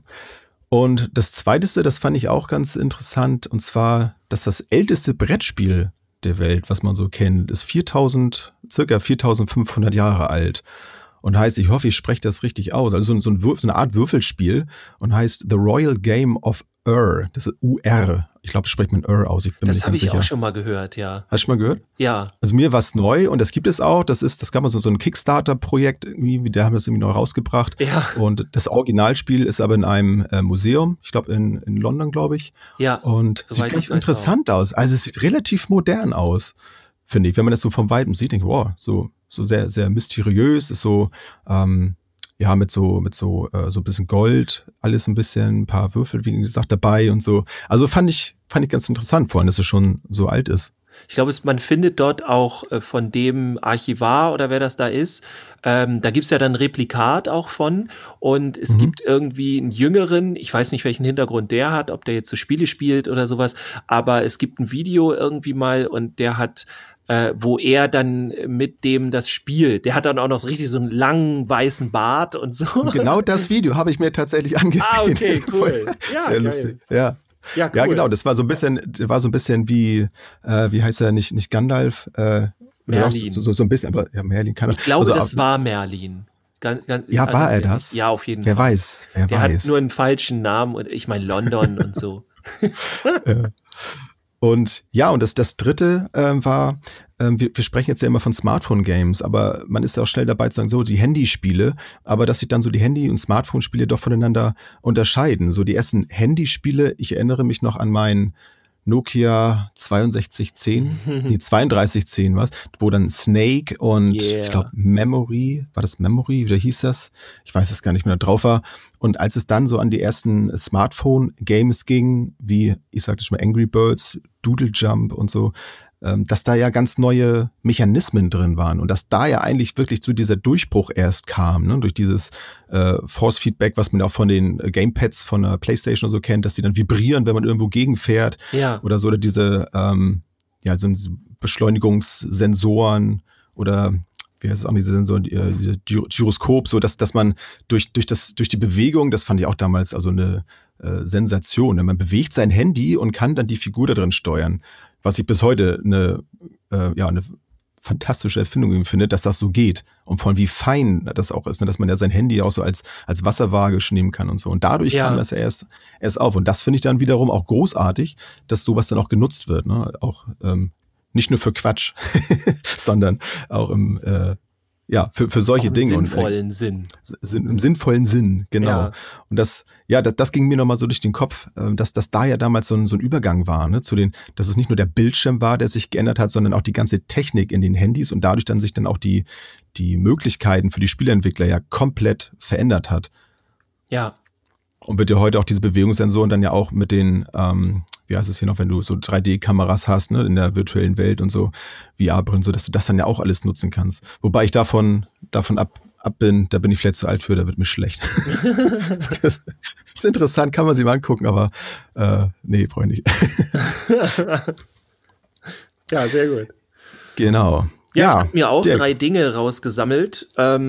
Und das Zweiteste, das fand ich auch ganz interessant, und zwar, dass das älteste Brettspiel der Welt, was man so kennt, ist viertausend, circa viertausendfünfhundert Jahre alt. Und heißt, ich hoffe, ich spreche das richtig aus, also so, so, ein Würf, so eine Art Würfelspiel und heißt The Royal Game of Ur. Das ist U R. Ich glaube, das spricht man Ur aus. Ich bin das mir nicht habe ich sicher. auch schon mal gehört, ja. Hast du schon mal gehört? Ja. Also mir war es neu und das gibt es auch. Das ist, das gab mal so, so ein Kickstarter-Projekt, irgendwie, der haben das irgendwie neu rausgebracht. Ja. Und das Originalspiel ist aber in einem äh, Museum, ich glaube in, in London, glaube ich. Ja. Und sieht ganz interessant aus. Also es sieht relativ modern aus, finde ich. Wenn man das so vom Weiten sieht, denke ich, wow, so, so sehr, sehr mysteriös, ist so, ähm, ja, mit so, mit so, äh, so ein bisschen Gold, alles ein bisschen, ein paar Würfel, wie gesagt, dabei und so. Also fand ich, fand ich ganz interessant, vor allem, dass es schon so alt ist. Ich glaube, man findet dort auch äh, von dem Archivar oder wer das da ist, ähm, da gibt's ja dann ein Replikat auch von und es mhm. gibt irgendwie einen Jüngeren, ich weiß nicht, welchen Hintergrund der hat, ob der jetzt so Spiele spielt oder sowas, aber es gibt ein Video irgendwie mal und der hat Äh, wo er dann mit dem das spielt. Der hat dann auch noch so richtig so einen langen weißen Bart und so. Und genau das Video habe ich mir tatsächlich angesehen. Ah, okay, cool. Ja, sehr geil. lustig. Ja. Ja, cool. Ja, genau. Das war so ein bisschen, war so ein bisschen wie, äh, wie heißt er nicht, nicht Gandalf? Äh, Merlin. So, so, so ein bisschen, aber ja, Merlin kann. Ich glaube, also, das war Merlin. Ganz, ganz, ja, war also, er das? Ja, auf jeden wer Fall. Wer weiß, wer Der weiß. Der hat nur einen falschen Namen und ich meine London und so. Ja. Und ja, und das, das dritte äh, war, äh, wir, wir sprechen jetzt ja immer von Smartphone-Games, aber man ist ja auch schnell dabei zu sagen, so die Handyspiele, aber dass sich dann so die Handy- und Smartphone-Spiele doch voneinander unterscheiden. So die ersten Handyspiele, ich erinnere mich noch an mein Nokia zweiundsechzig zehn, die zweiunddreißig zehn was, wo dann Snake und Yeah. ich glaube Memory, war das Memory, wie hieß das? Ich weiß es gar nicht mehr, drauf war. Und als es dann so an die ersten Smartphone-Games ging, wie ich sagte schon mal Angry Birds, Doodle Jump und so, ähm, dass da ja ganz neue Mechanismen drin waren und dass da ja eigentlich wirklich zu dieser Durchbruch erst kam, ne? Durch dieses äh, Force-Feedback, was man ja auch von den äh, Gamepads von der PlayStation oder so kennt, dass die dann vibrieren, wenn man irgendwo gegenfährt Ja. oder so, oder diese ähm, ja, so Beschleunigungssensoren oder wie heißt es auch, diese Sensoren, die, äh, diese Gy- Gyroskop, so dass, dass man durch, durch, das, durch die Bewegung, das fand ich auch damals also eine äh, Sensation, ne? Man bewegt sein Handy und kann dann die Figur da drin steuern, was ich bis heute eine, äh, ja, eine fantastische Erfindung finde, dass das so geht und von wie fein das auch ist, ne? Dass man ja sein Handy auch so als, als Wasserwaage nehmen kann und so. Und dadurch Ja. kam das ja erst, erst auf. Und das finde ich dann wiederum auch großartig, dass sowas dann auch genutzt wird, ne? Auch ähm, nicht nur für Quatsch, sondern auch im, äh, ja, für, für solche Auch im Dinge. sinnvollen Sinn. Und, äh, Im sinnvollen Sinn, genau. Ja. Und das, ja, das, das ging mir nochmal so durch den Kopf, äh, dass das da ja damals so ein, so ein Übergang war, ne, zu den, dass es nicht nur der Bildschirm war, der sich geändert hat, sondern auch die ganze Technik in den Handys und dadurch dann sich dann auch die, die Möglichkeiten für die Spieleentwickler ja komplett verändert hat. Ja. Und wird ja heute auch diese Bewegungssensoren dann ja auch mit den, ähm, wie heißt es hier noch, wenn du so drei D-Kameras hast, ne, in der virtuellen Welt und so, V R-Brillen, so, dass du das dann ja auch alles nutzen kannst. Wobei ich davon, davon ab, ab bin, da bin ich vielleicht zu alt für, da wird mir schlecht. Das ist interessant, kann man sich mal angucken, aber äh, nee, brauche ich nicht. Ja, sehr gut. Genau. Ja, Ja, ich habe mir auch Dirk. drei Dinge rausgesammelt.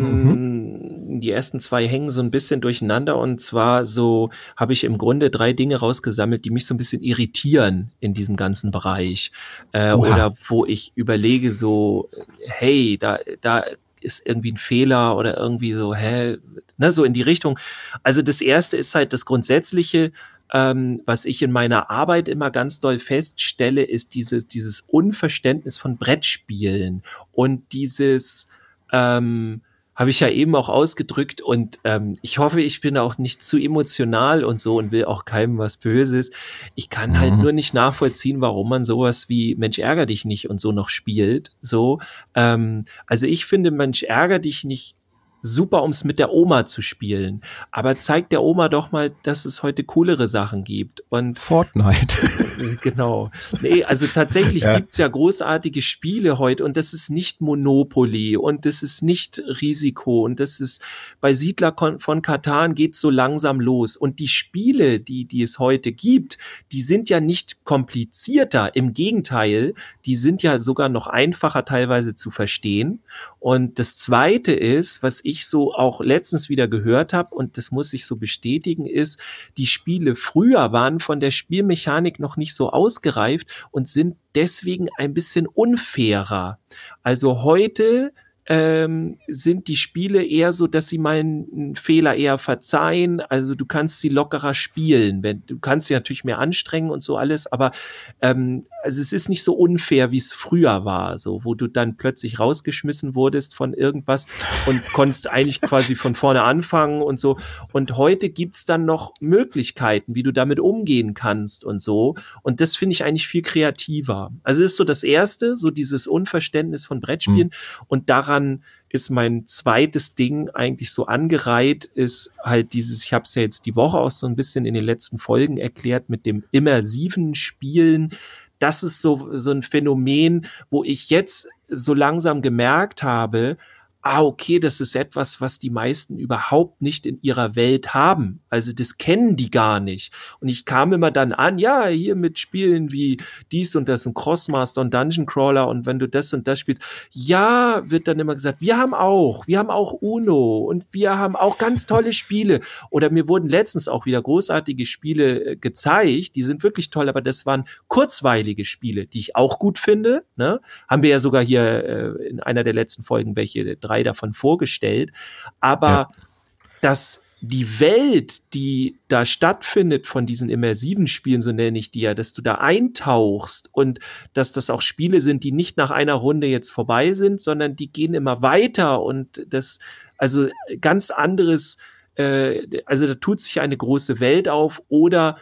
Ähm, Die ersten zwei hängen so ein bisschen durcheinander und zwar so habe ich im Grunde drei Dinge rausgesammelt, die mich so ein bisschen irritieren in diesem ganzen Bereich. Äh, Oha. oder wo ich überlege so, hey, da, da ist irgendwie ein Fehler oder irgendwie so, hä, ne, so in die Richtung. Also das erste ist halt das Grundsätzliche, ähm, was ich in meiner Arbeit immer ganz doll feststelle, ist diese, dieses Unverständnis von Brettspielen und dieses, ähm, habe ich ja eben auch ausgedrückt und ähm, ich hoffe, ich bin auch nicht zu emotional und so und will auch keinem was Böses. Ich kann Mhm. halt nur nicht nachvollziehen, warum man sowas wie Mensch, ärger dich nicht und so noch spielt. So, ähm, also ich finde Mensch, ärger dich nicht super, um es mit der Oma zu spielen. Aber zeigt der Oma doch mal, dass es heute coolere Sachen gibt. Und Fortnite. genau. Nee, also tatsächlich Ja. gibt's ja großartige Spiele heute und das ist nicht Monopoly und das ist nicht Risiko und das ist bei Siedler kon- von Katan geht's so langsam los. Und die Spiele, die, die es heute gibt, die sind ja nicht komplizierter. Im Gegenteil, die sind ja sogar noch einfacher teilweise zu verstehen. Und das Zweite ist, was ich so auch letztens wieder gehört habe, und das muss ich so bestätigen, ist, die Spiele früher waren von der Spielmechanik noch nicht so ausgereift und sind deswegen ein bisschen unfairer. Also heute ähm, sind die Spiele eher so, dass sie mal einen Fehler eher verzeihen. Also du kannst sie lockerer spielen. Wenn, du kannst sie natürlich mehr anstrengen und so alles, aber ähm, also es ist nicht so unfair, wie es früher war, so wo du dann plötzlich rausgeschmissen wurdest von irgendwas und konntest eigentlich quasi von vorne anfangen und so. Und heute gibt's dann noch Möglichkeiten, wie du damit umgehen kannst und so. Und das finde ich eigentlich viel kreativer. Also das ist so das Erste, so dieses Unverständnis von Brettspielen. Mhm. Und daran ist mein zweites Ding eigentlich so angereiht, ist halt dieses, ich habe es ja jetzt die Woche auch so ein bisschen in den letzten Folgen erklärt, mit dem immersiven Spielen. Das ist so, so ein Phänomen, wo ich jetzt so langsam gemerkt habe, ah, okay, das ist etwas, was die meisten überhaupt nicht in ihrer Welt haben. Also das kennen die gar nicht. Und ich kam immer dann an, ja, hier mit Spielen wie dies und das und Crossmaster und Dungeon Crawler und wenn du das und das spielst, ja, wird dann immer gesagt, wir haben auch, wir haben auch Uno und wir haben auch ganz tolle Spiele. Oder mir wurden letztens auch wieder großartige Spiele äh, gezeigt, die sind wirklich toll, aber das waren kurzweilige Spiele, die ich auch gut finde. Ne? Haben wir ja sogar hier äh, in einer der letzten Folgen welche drei davon vorgestellt, aber ja. dass die Welt, die da stattfindet von diesen immersiven Spielen, so nenne ich die ja, dass du da eintauchst und dass das auch Spiele sind, die nicht nach einer Runde jetzt vorbei sind, sondern die gehen immer weiter und das, also ganz anderes, äh, also da tut sich eine große Welt auf oder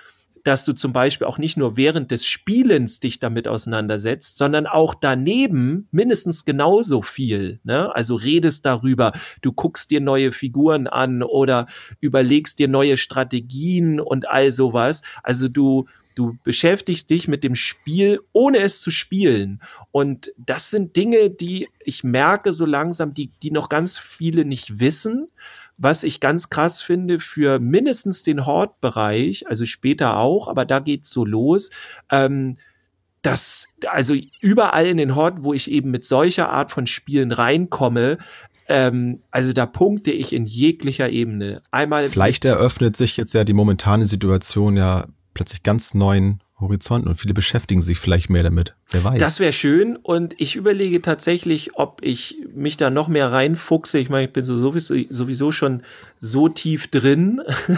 dass du zum Beispiel auch nicht nur während des Spielens dich damit auseinandersetzt, sondern auch daneben mindestens genauso viel, ne? Also redest darüber, du guckst dir neue Figuren an oder überlegst dir neue Strategien und all sowas. Also du Du beschäftigst dich mit dem Spiel, ohne es zu spielen. Und das sind Dinge, die ich merke so langsam, die, die noch ganz viele nicht wissen. Was ich ganz krass finde für mindestens den Hort-Bereich, also später auch, aber da geht's so los, ähm, dass also überall in den Horten, wo ich eben mit solcher Art von Spielen reinkomme, ähm, also da punkte ich in jeglicher Ebene. Einmal Vielleicht eröffnet sich jetzt ja die momentane Situation ja plötzlich ganz neuen Horizonten und viele beschäftigen sich vielleicht mehr damit. Wer weiß. Das wäre schön und ich überlege tatsächlich, ob ich mich da noch mehr reinfuchse. Ich meine, ich bin so sowieso, sowieso schon so tief drin.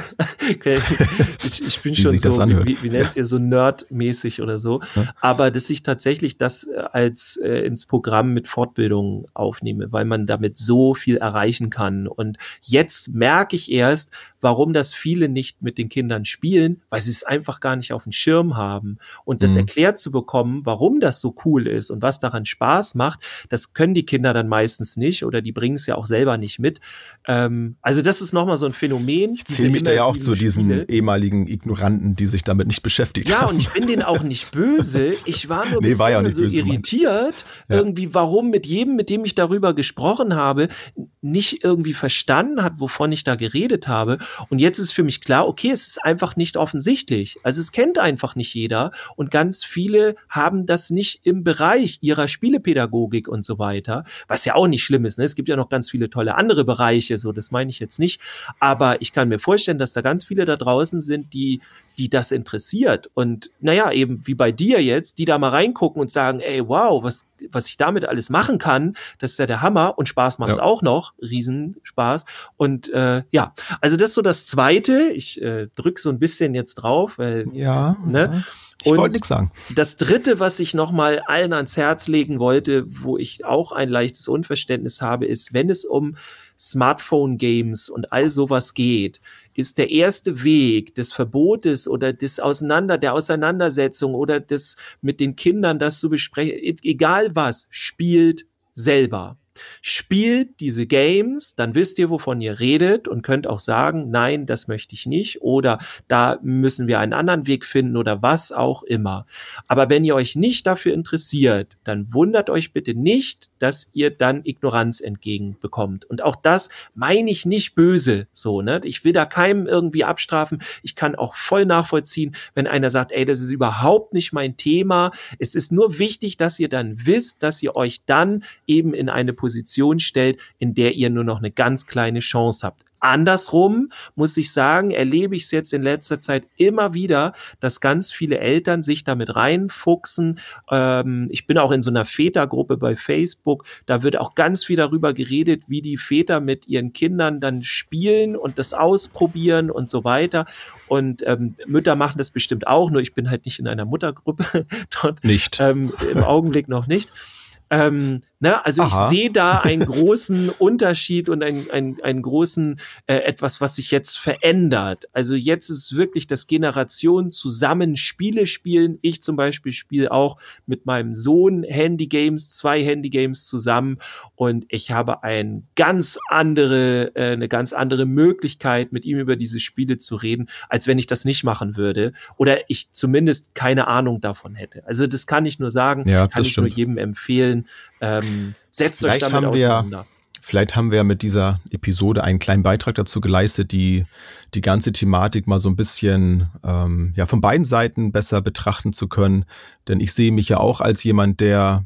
ich, ich bin wie schon sich so, wie, wie, wie nennt ihr so nerdmäßig oder so. Ja. Aber dass ich tatsächlich das als äh, ins Programm mit Fortbildung aufnehme, weil man damit so viel erreichen kann. Und jetzt merke ich erst, warum das viele nicht mit den Kindern spielen, weil sie es einfach gar nicht auf dem Schirm haben. Und das mhm. erklärt zu bekommen, warum das so cool ist und was daran Spaß macht, das können die Kinder dann meistens nicht oder die bringen es ja auch selber nicht mit. Ähm, also das ist nochmal so ein Phänomen. Ich zähle mich da ja auch zu diesen ehemaligen Ignoranten, die sich damit nicht beschäftigt ja, haben. Ja, und ich bin denen auch nicht böse. Ich war nur nee, war ja so böse, irritiert, ja. irgendwie, warum mit jedem, mit dem ich darüber gesprochen habe, nicht irgendwie verstanden hat, wovon ich da geredet habe. Und jetzt ist für mich klar, okay, es ist einfach nicht offensichtlich. Also es kennt einfach nicht jeder und ganz viele haben das nicht im Bereich ihrer Spielepädagogik und so weiter, was ja auch nicht schlimm ist, ne? Es gibt ja noch ganz viele tolle andere Bereiche, so, das meine ich jetzt nicht, aber ich kann mir vorstellen, dass da ganz viele da draußen sind, die die das interessiert und naja, eben wie bei dir jetzt, die da mal reingucken und sagen, ey, wow, was, was ich damit alles machen kann, das ist ja der Hammer und Spaß macht's ja. auch noch, Riesenspaß und äh, ja, also das ist so das Zweite, ich äh, drück so ein bisschen jetzt drauf, weil, ja, ne? Ja. Ich wollte nichts sagen. Das Dritte, was ich noch mal allen ans Herz legen wollte, wo ich auch ein leichtes Unverständnis habe, ist, wenn es um Smartphone-Games und all sowas geht, ist der erste Weg des Verbotes oder des Auseinander, der Auseinandersetzung oder des mit den Kindern das zu besprechen, egal was, spielt selber. Spielt diese Games, dann wisst ihr, wovon ihr redet und könnt auch sagen, nein, das möchte ich nicht oder da müssen wir einen anderen Weg finden oder was auch immer. Aber wenn ihr euch nicht dafür interessiert, dann wundert euch bitte nicht, dass ihr dann Ignoranz entgegenbekommt. Und auch das meine ich nicht böse, so, ne? Ich will da keinem irgendwie abstrafen. Ich kann auch voll nachvollziehen, wenn einer sagt, ey, das ist überhaupt nicht mein Thema. Es ist nur wichtig, dass ihr dann wisst, dass ihr euch dann eben in eine Position stellt, in der ihr nur noch eine ganz kleine Chance habt. Andersrum muss ich sagen, erlebe ich es jetzt in letzter Zeit immer wieder, dass ganz viele Eltern sich damit reinfuchsen. Ähm, ich bin auch in so einer Vätergruppe bei Facebook, da wird auch ganz viel darüber geredet, wie die Väter mit ihren Kindern dann spielen und das ausprobieren und so weiter. Und ähm, Mütter machen das bestimmt auch, nur ich bin halt nicht in einer Muttergruppe dort. Nicht. Ähm, im Augenblick noch nicht. Ähm, ne, also Aha. ich sehe da einen großen Unterschied und einen, einen, einen großen äh, etwas, was sich jetzt verändert. Also jetzt ist wirklich das Generation zusammen Spiele spielen. Ich zum Beispiel spiele auch mit meinem Sohn Handygames, zwei Handygames zusammen und ich habe ein ganz andere, äh, eine ganz andere Möglichkeit, mit ihm über diese Spiele zu reden, als wenn ich das nicht machen würde oder ich zumindest keine Ahnung davon hätte. Also das kann ich nur sagen, ja, kann ich stimmt. nur jedem empfehlen. Ähm, setzt vielleicht euch damit haben wir, auseinander. Vielleicht haben wir mit dieser Episode einen kleinen Beitrag dazu geleistet, die die ganze Thematik mal so ein bisschen ähm, ja von beiden Seiten besser betrachten zu können. Denn ich sehe mich ja auch als jemand, der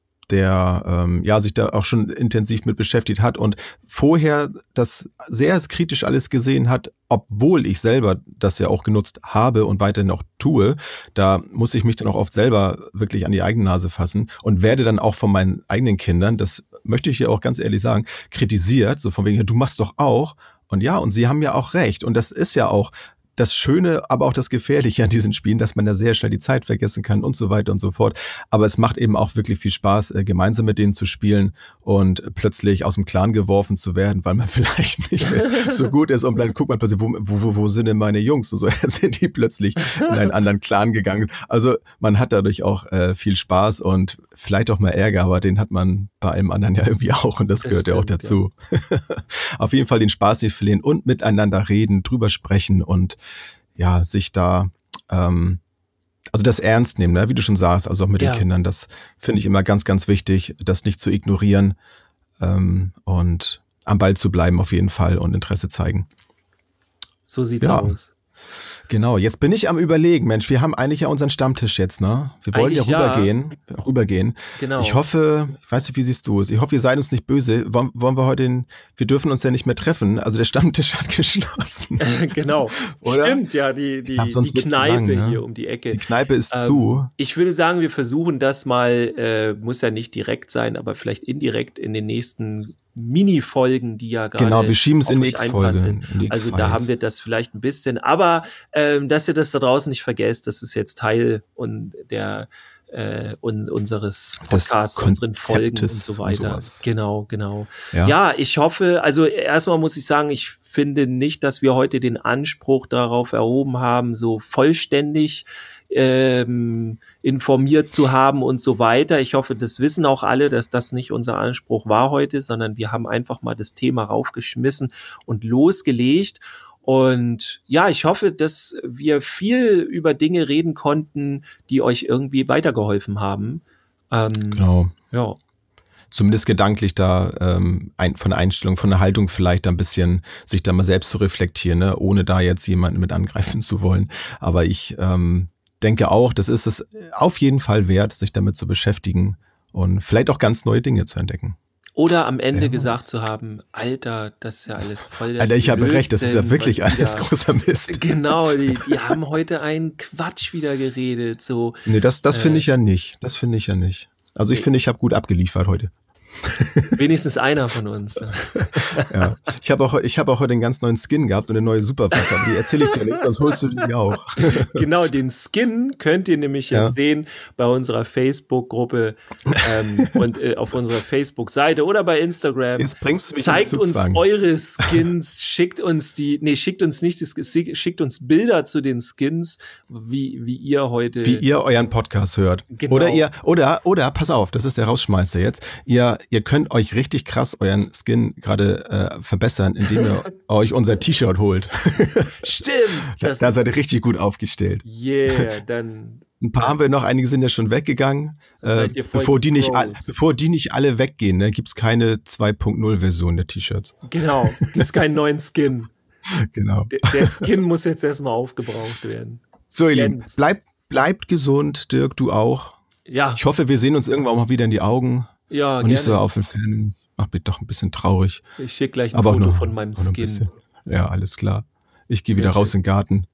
der ähm, ja sich da auch schon intensiv mit beschäftigt hat und vorher das sehr kritisch alles gesehen hat, obwohl ich selber das ja auch genutzt habe und weiterhin auch tue. Da muss ich mich dann auch oft selber wirklich an die eigene Nase fassen und werde dann auch von meinen eigenen Kindern, das möchte ich ja auch ganz ehrlich sagen, kritisiert, so von wegen, du machst doch auch. Und ja, und sie haben ja auch recht. Und das ist ja auch das Schöne, aber auch das Gefährliche an diesen Spielen, dass man da sehr schnell die Zeit vergessen kann und so weiter und so fort. Aber es macht eben auch wirklich viel Spaß, gemeinsam mit denen zu spielen und plötzlich aus dem Clan geworfen zu werden, weil man vielleicht nicht mehr so gut ist und dann guckt man plötzlich, wo, wo, wo sind denn meine Jungs? Und so sind die plötzlich in einen anderen Clan gegangen. Also man hat dadurch auch äh, viel Spaß und vielleicht auch mal Ärger, aber den hat man bei allem anderen ja irgendwie auch und das, das gehört stimmt, ja auch dazu. Ja. Auf jeden Fall den Spaß nicht verlieren und miteinander reden, drüber sprechen und ja, sich da, ähm, also das ernst nehmen, ne? Wie du schon sagst, also auch mit ja. den Kindern, das finde ich immer ganz, ganz wichtig, das nicht zu ignorieren ähm, und am Ball zu bleiben auf jeden Fall und Interesse zeigen. So sieht's ja. aus. Genau, jetzt bin ich am Überlegen, Mensch, wir haben eigentlich ja unseren Stammtisch jetzt, ne? Wir wollen eigentlich ja rübergehen, ja. rübergehen. Genau. Ich hoffe, ich weiß nicht, wie siehst du es? Ich hoffe, ihr seid uns nicht böse. Wollen, wollen wir heute, den, wir dürfen uns ja nicht mehr treffen, also der Stammtisch hat geschlossen. Genau, oder? Stimmt, ja, die, die, glaub, die Kneipe lang, ne? Hier um die Ecke. Die Kneipe ist ähm, zu. Ich würde sagen, wir versuchen das mal, äh, muss ja nicht direkt sein, aber vielleicht indirekt in den nächsten Mini-Folgen, die ja gerade genau, wir schieben es in die X-Folge. Also da haben wir das vielleicht ein bisschen, aber ähm, dass ihr das da draußen nicht vergesst, das ist jetzt Teil und der äh, un, unseres Podcasts, unseren Folgen und so weiter. Und genau, genau. Ja. ja, ich hoffe, also erstmal muss ich sagen, ich finde nicht, dass wir heute den Anspruch darauf erhoben haben, so vollständig Ähm, informiert zu haben und so weiter. Ich hoffe, das wissen auch alle, dass das nicht unser Anspruch war heute, sondern wir haben einfach mal das Thema raufgeschmissen und losgelegt. Und ja, ich hoffe, dass wir viel über Dinge reden konnten, die euch irgendwie weitergeholfen haben. Ähm, genau. Ja. Zumindest gedanklich da ähm, ein, von der Einstellung, von der Haltung vielleicht ein bisschen sich da mal selbst zu reflektieren, ne? Ohne da jetzt jemanden mit angreifen zu wollen. Aber ich ähm, denke auch, das ist es auf jeden Fall wert, sich damit zu beschäftigen und vielleicht auch ganz neue Dinge zu entdecken. Oder am Ende ja, gesagt was. zu haben, Alter, das ist ja alles voll der Alter, ich habe recht, das ist ja wirklich alles großer Mist. Genau, die, die haben heute einen Quatsch wieder geredet. So. Nee, das, das äh, finde ich ja nicht. Das finde ich ja nicht. Also ich nee. finde, ich habe gut abgeliefert heute. Wenigstens einer von uns. Ja. Ich habe auch, ich hab auch heute einen ganz neuen Skin gehabt und eine neue Superwaffe. Die erzähle ich dir nicht, sonst holst du die auch. Genau, den Skin könnt ihr nämlich jetzt ja. sehen bei unserer Facebook-Gruppe ähm, und äh, auf unserer Facebook-Seite oder bei Instagram. Jetzt bringst du mich Zeigt uns eure Skins, schickt uns die, nee, schickt uns nicht, das, schickt uns Bilder zu den Skins, wie, wie ihr heute. Wie ihr euren Podcast hört. Genau. Oder ihr, oder, oder, pass auf, das ist der Rausschmeißer jetzt. Ihr Ihr könnt euch richtig krass euren Skin gerade äh, verbessern, indem ihr euch unser T-Shirt holt. Stimmt. Da, da seid ihr richtig gut aufgestellt. Yeah, dann. Ein paar haben wir noch, einige sind ja schon weggegangen. Äh, bevor, die nicht all, bevor die nicht alle weggehen, ne, gibt es keine zwei Punkt null Version der T-Shirts. Genau, gibt es keinen neuen Skin. Genau. Der, der Skin muss jetzt erstmal aufgebraucht werden. So, ihr Lieben, bleibt, bleibt gesund, Dirk, du auch. Ja. Ich hoffe, wir sehen uns irgendwann auch mal wieder in die Augen. Ja, und gerne. nicht so auf den Fan. Macht mich doch ein bisschen traurig. Ich schicke gleich ein Aber Foto nur, von meinem Skin. Ja, alles klar. Ich gehe wieder raus schön. in den Garten.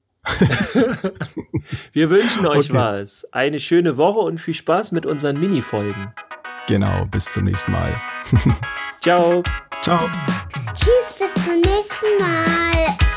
Wir wünschen euch okay. was. Eine schöne Woche und viel Spaß mit unseren Mini-Folgen. Genau, bis zum nächsten Mal. Ciao. Ciao. Tschüss, bis zum nächsten Mal.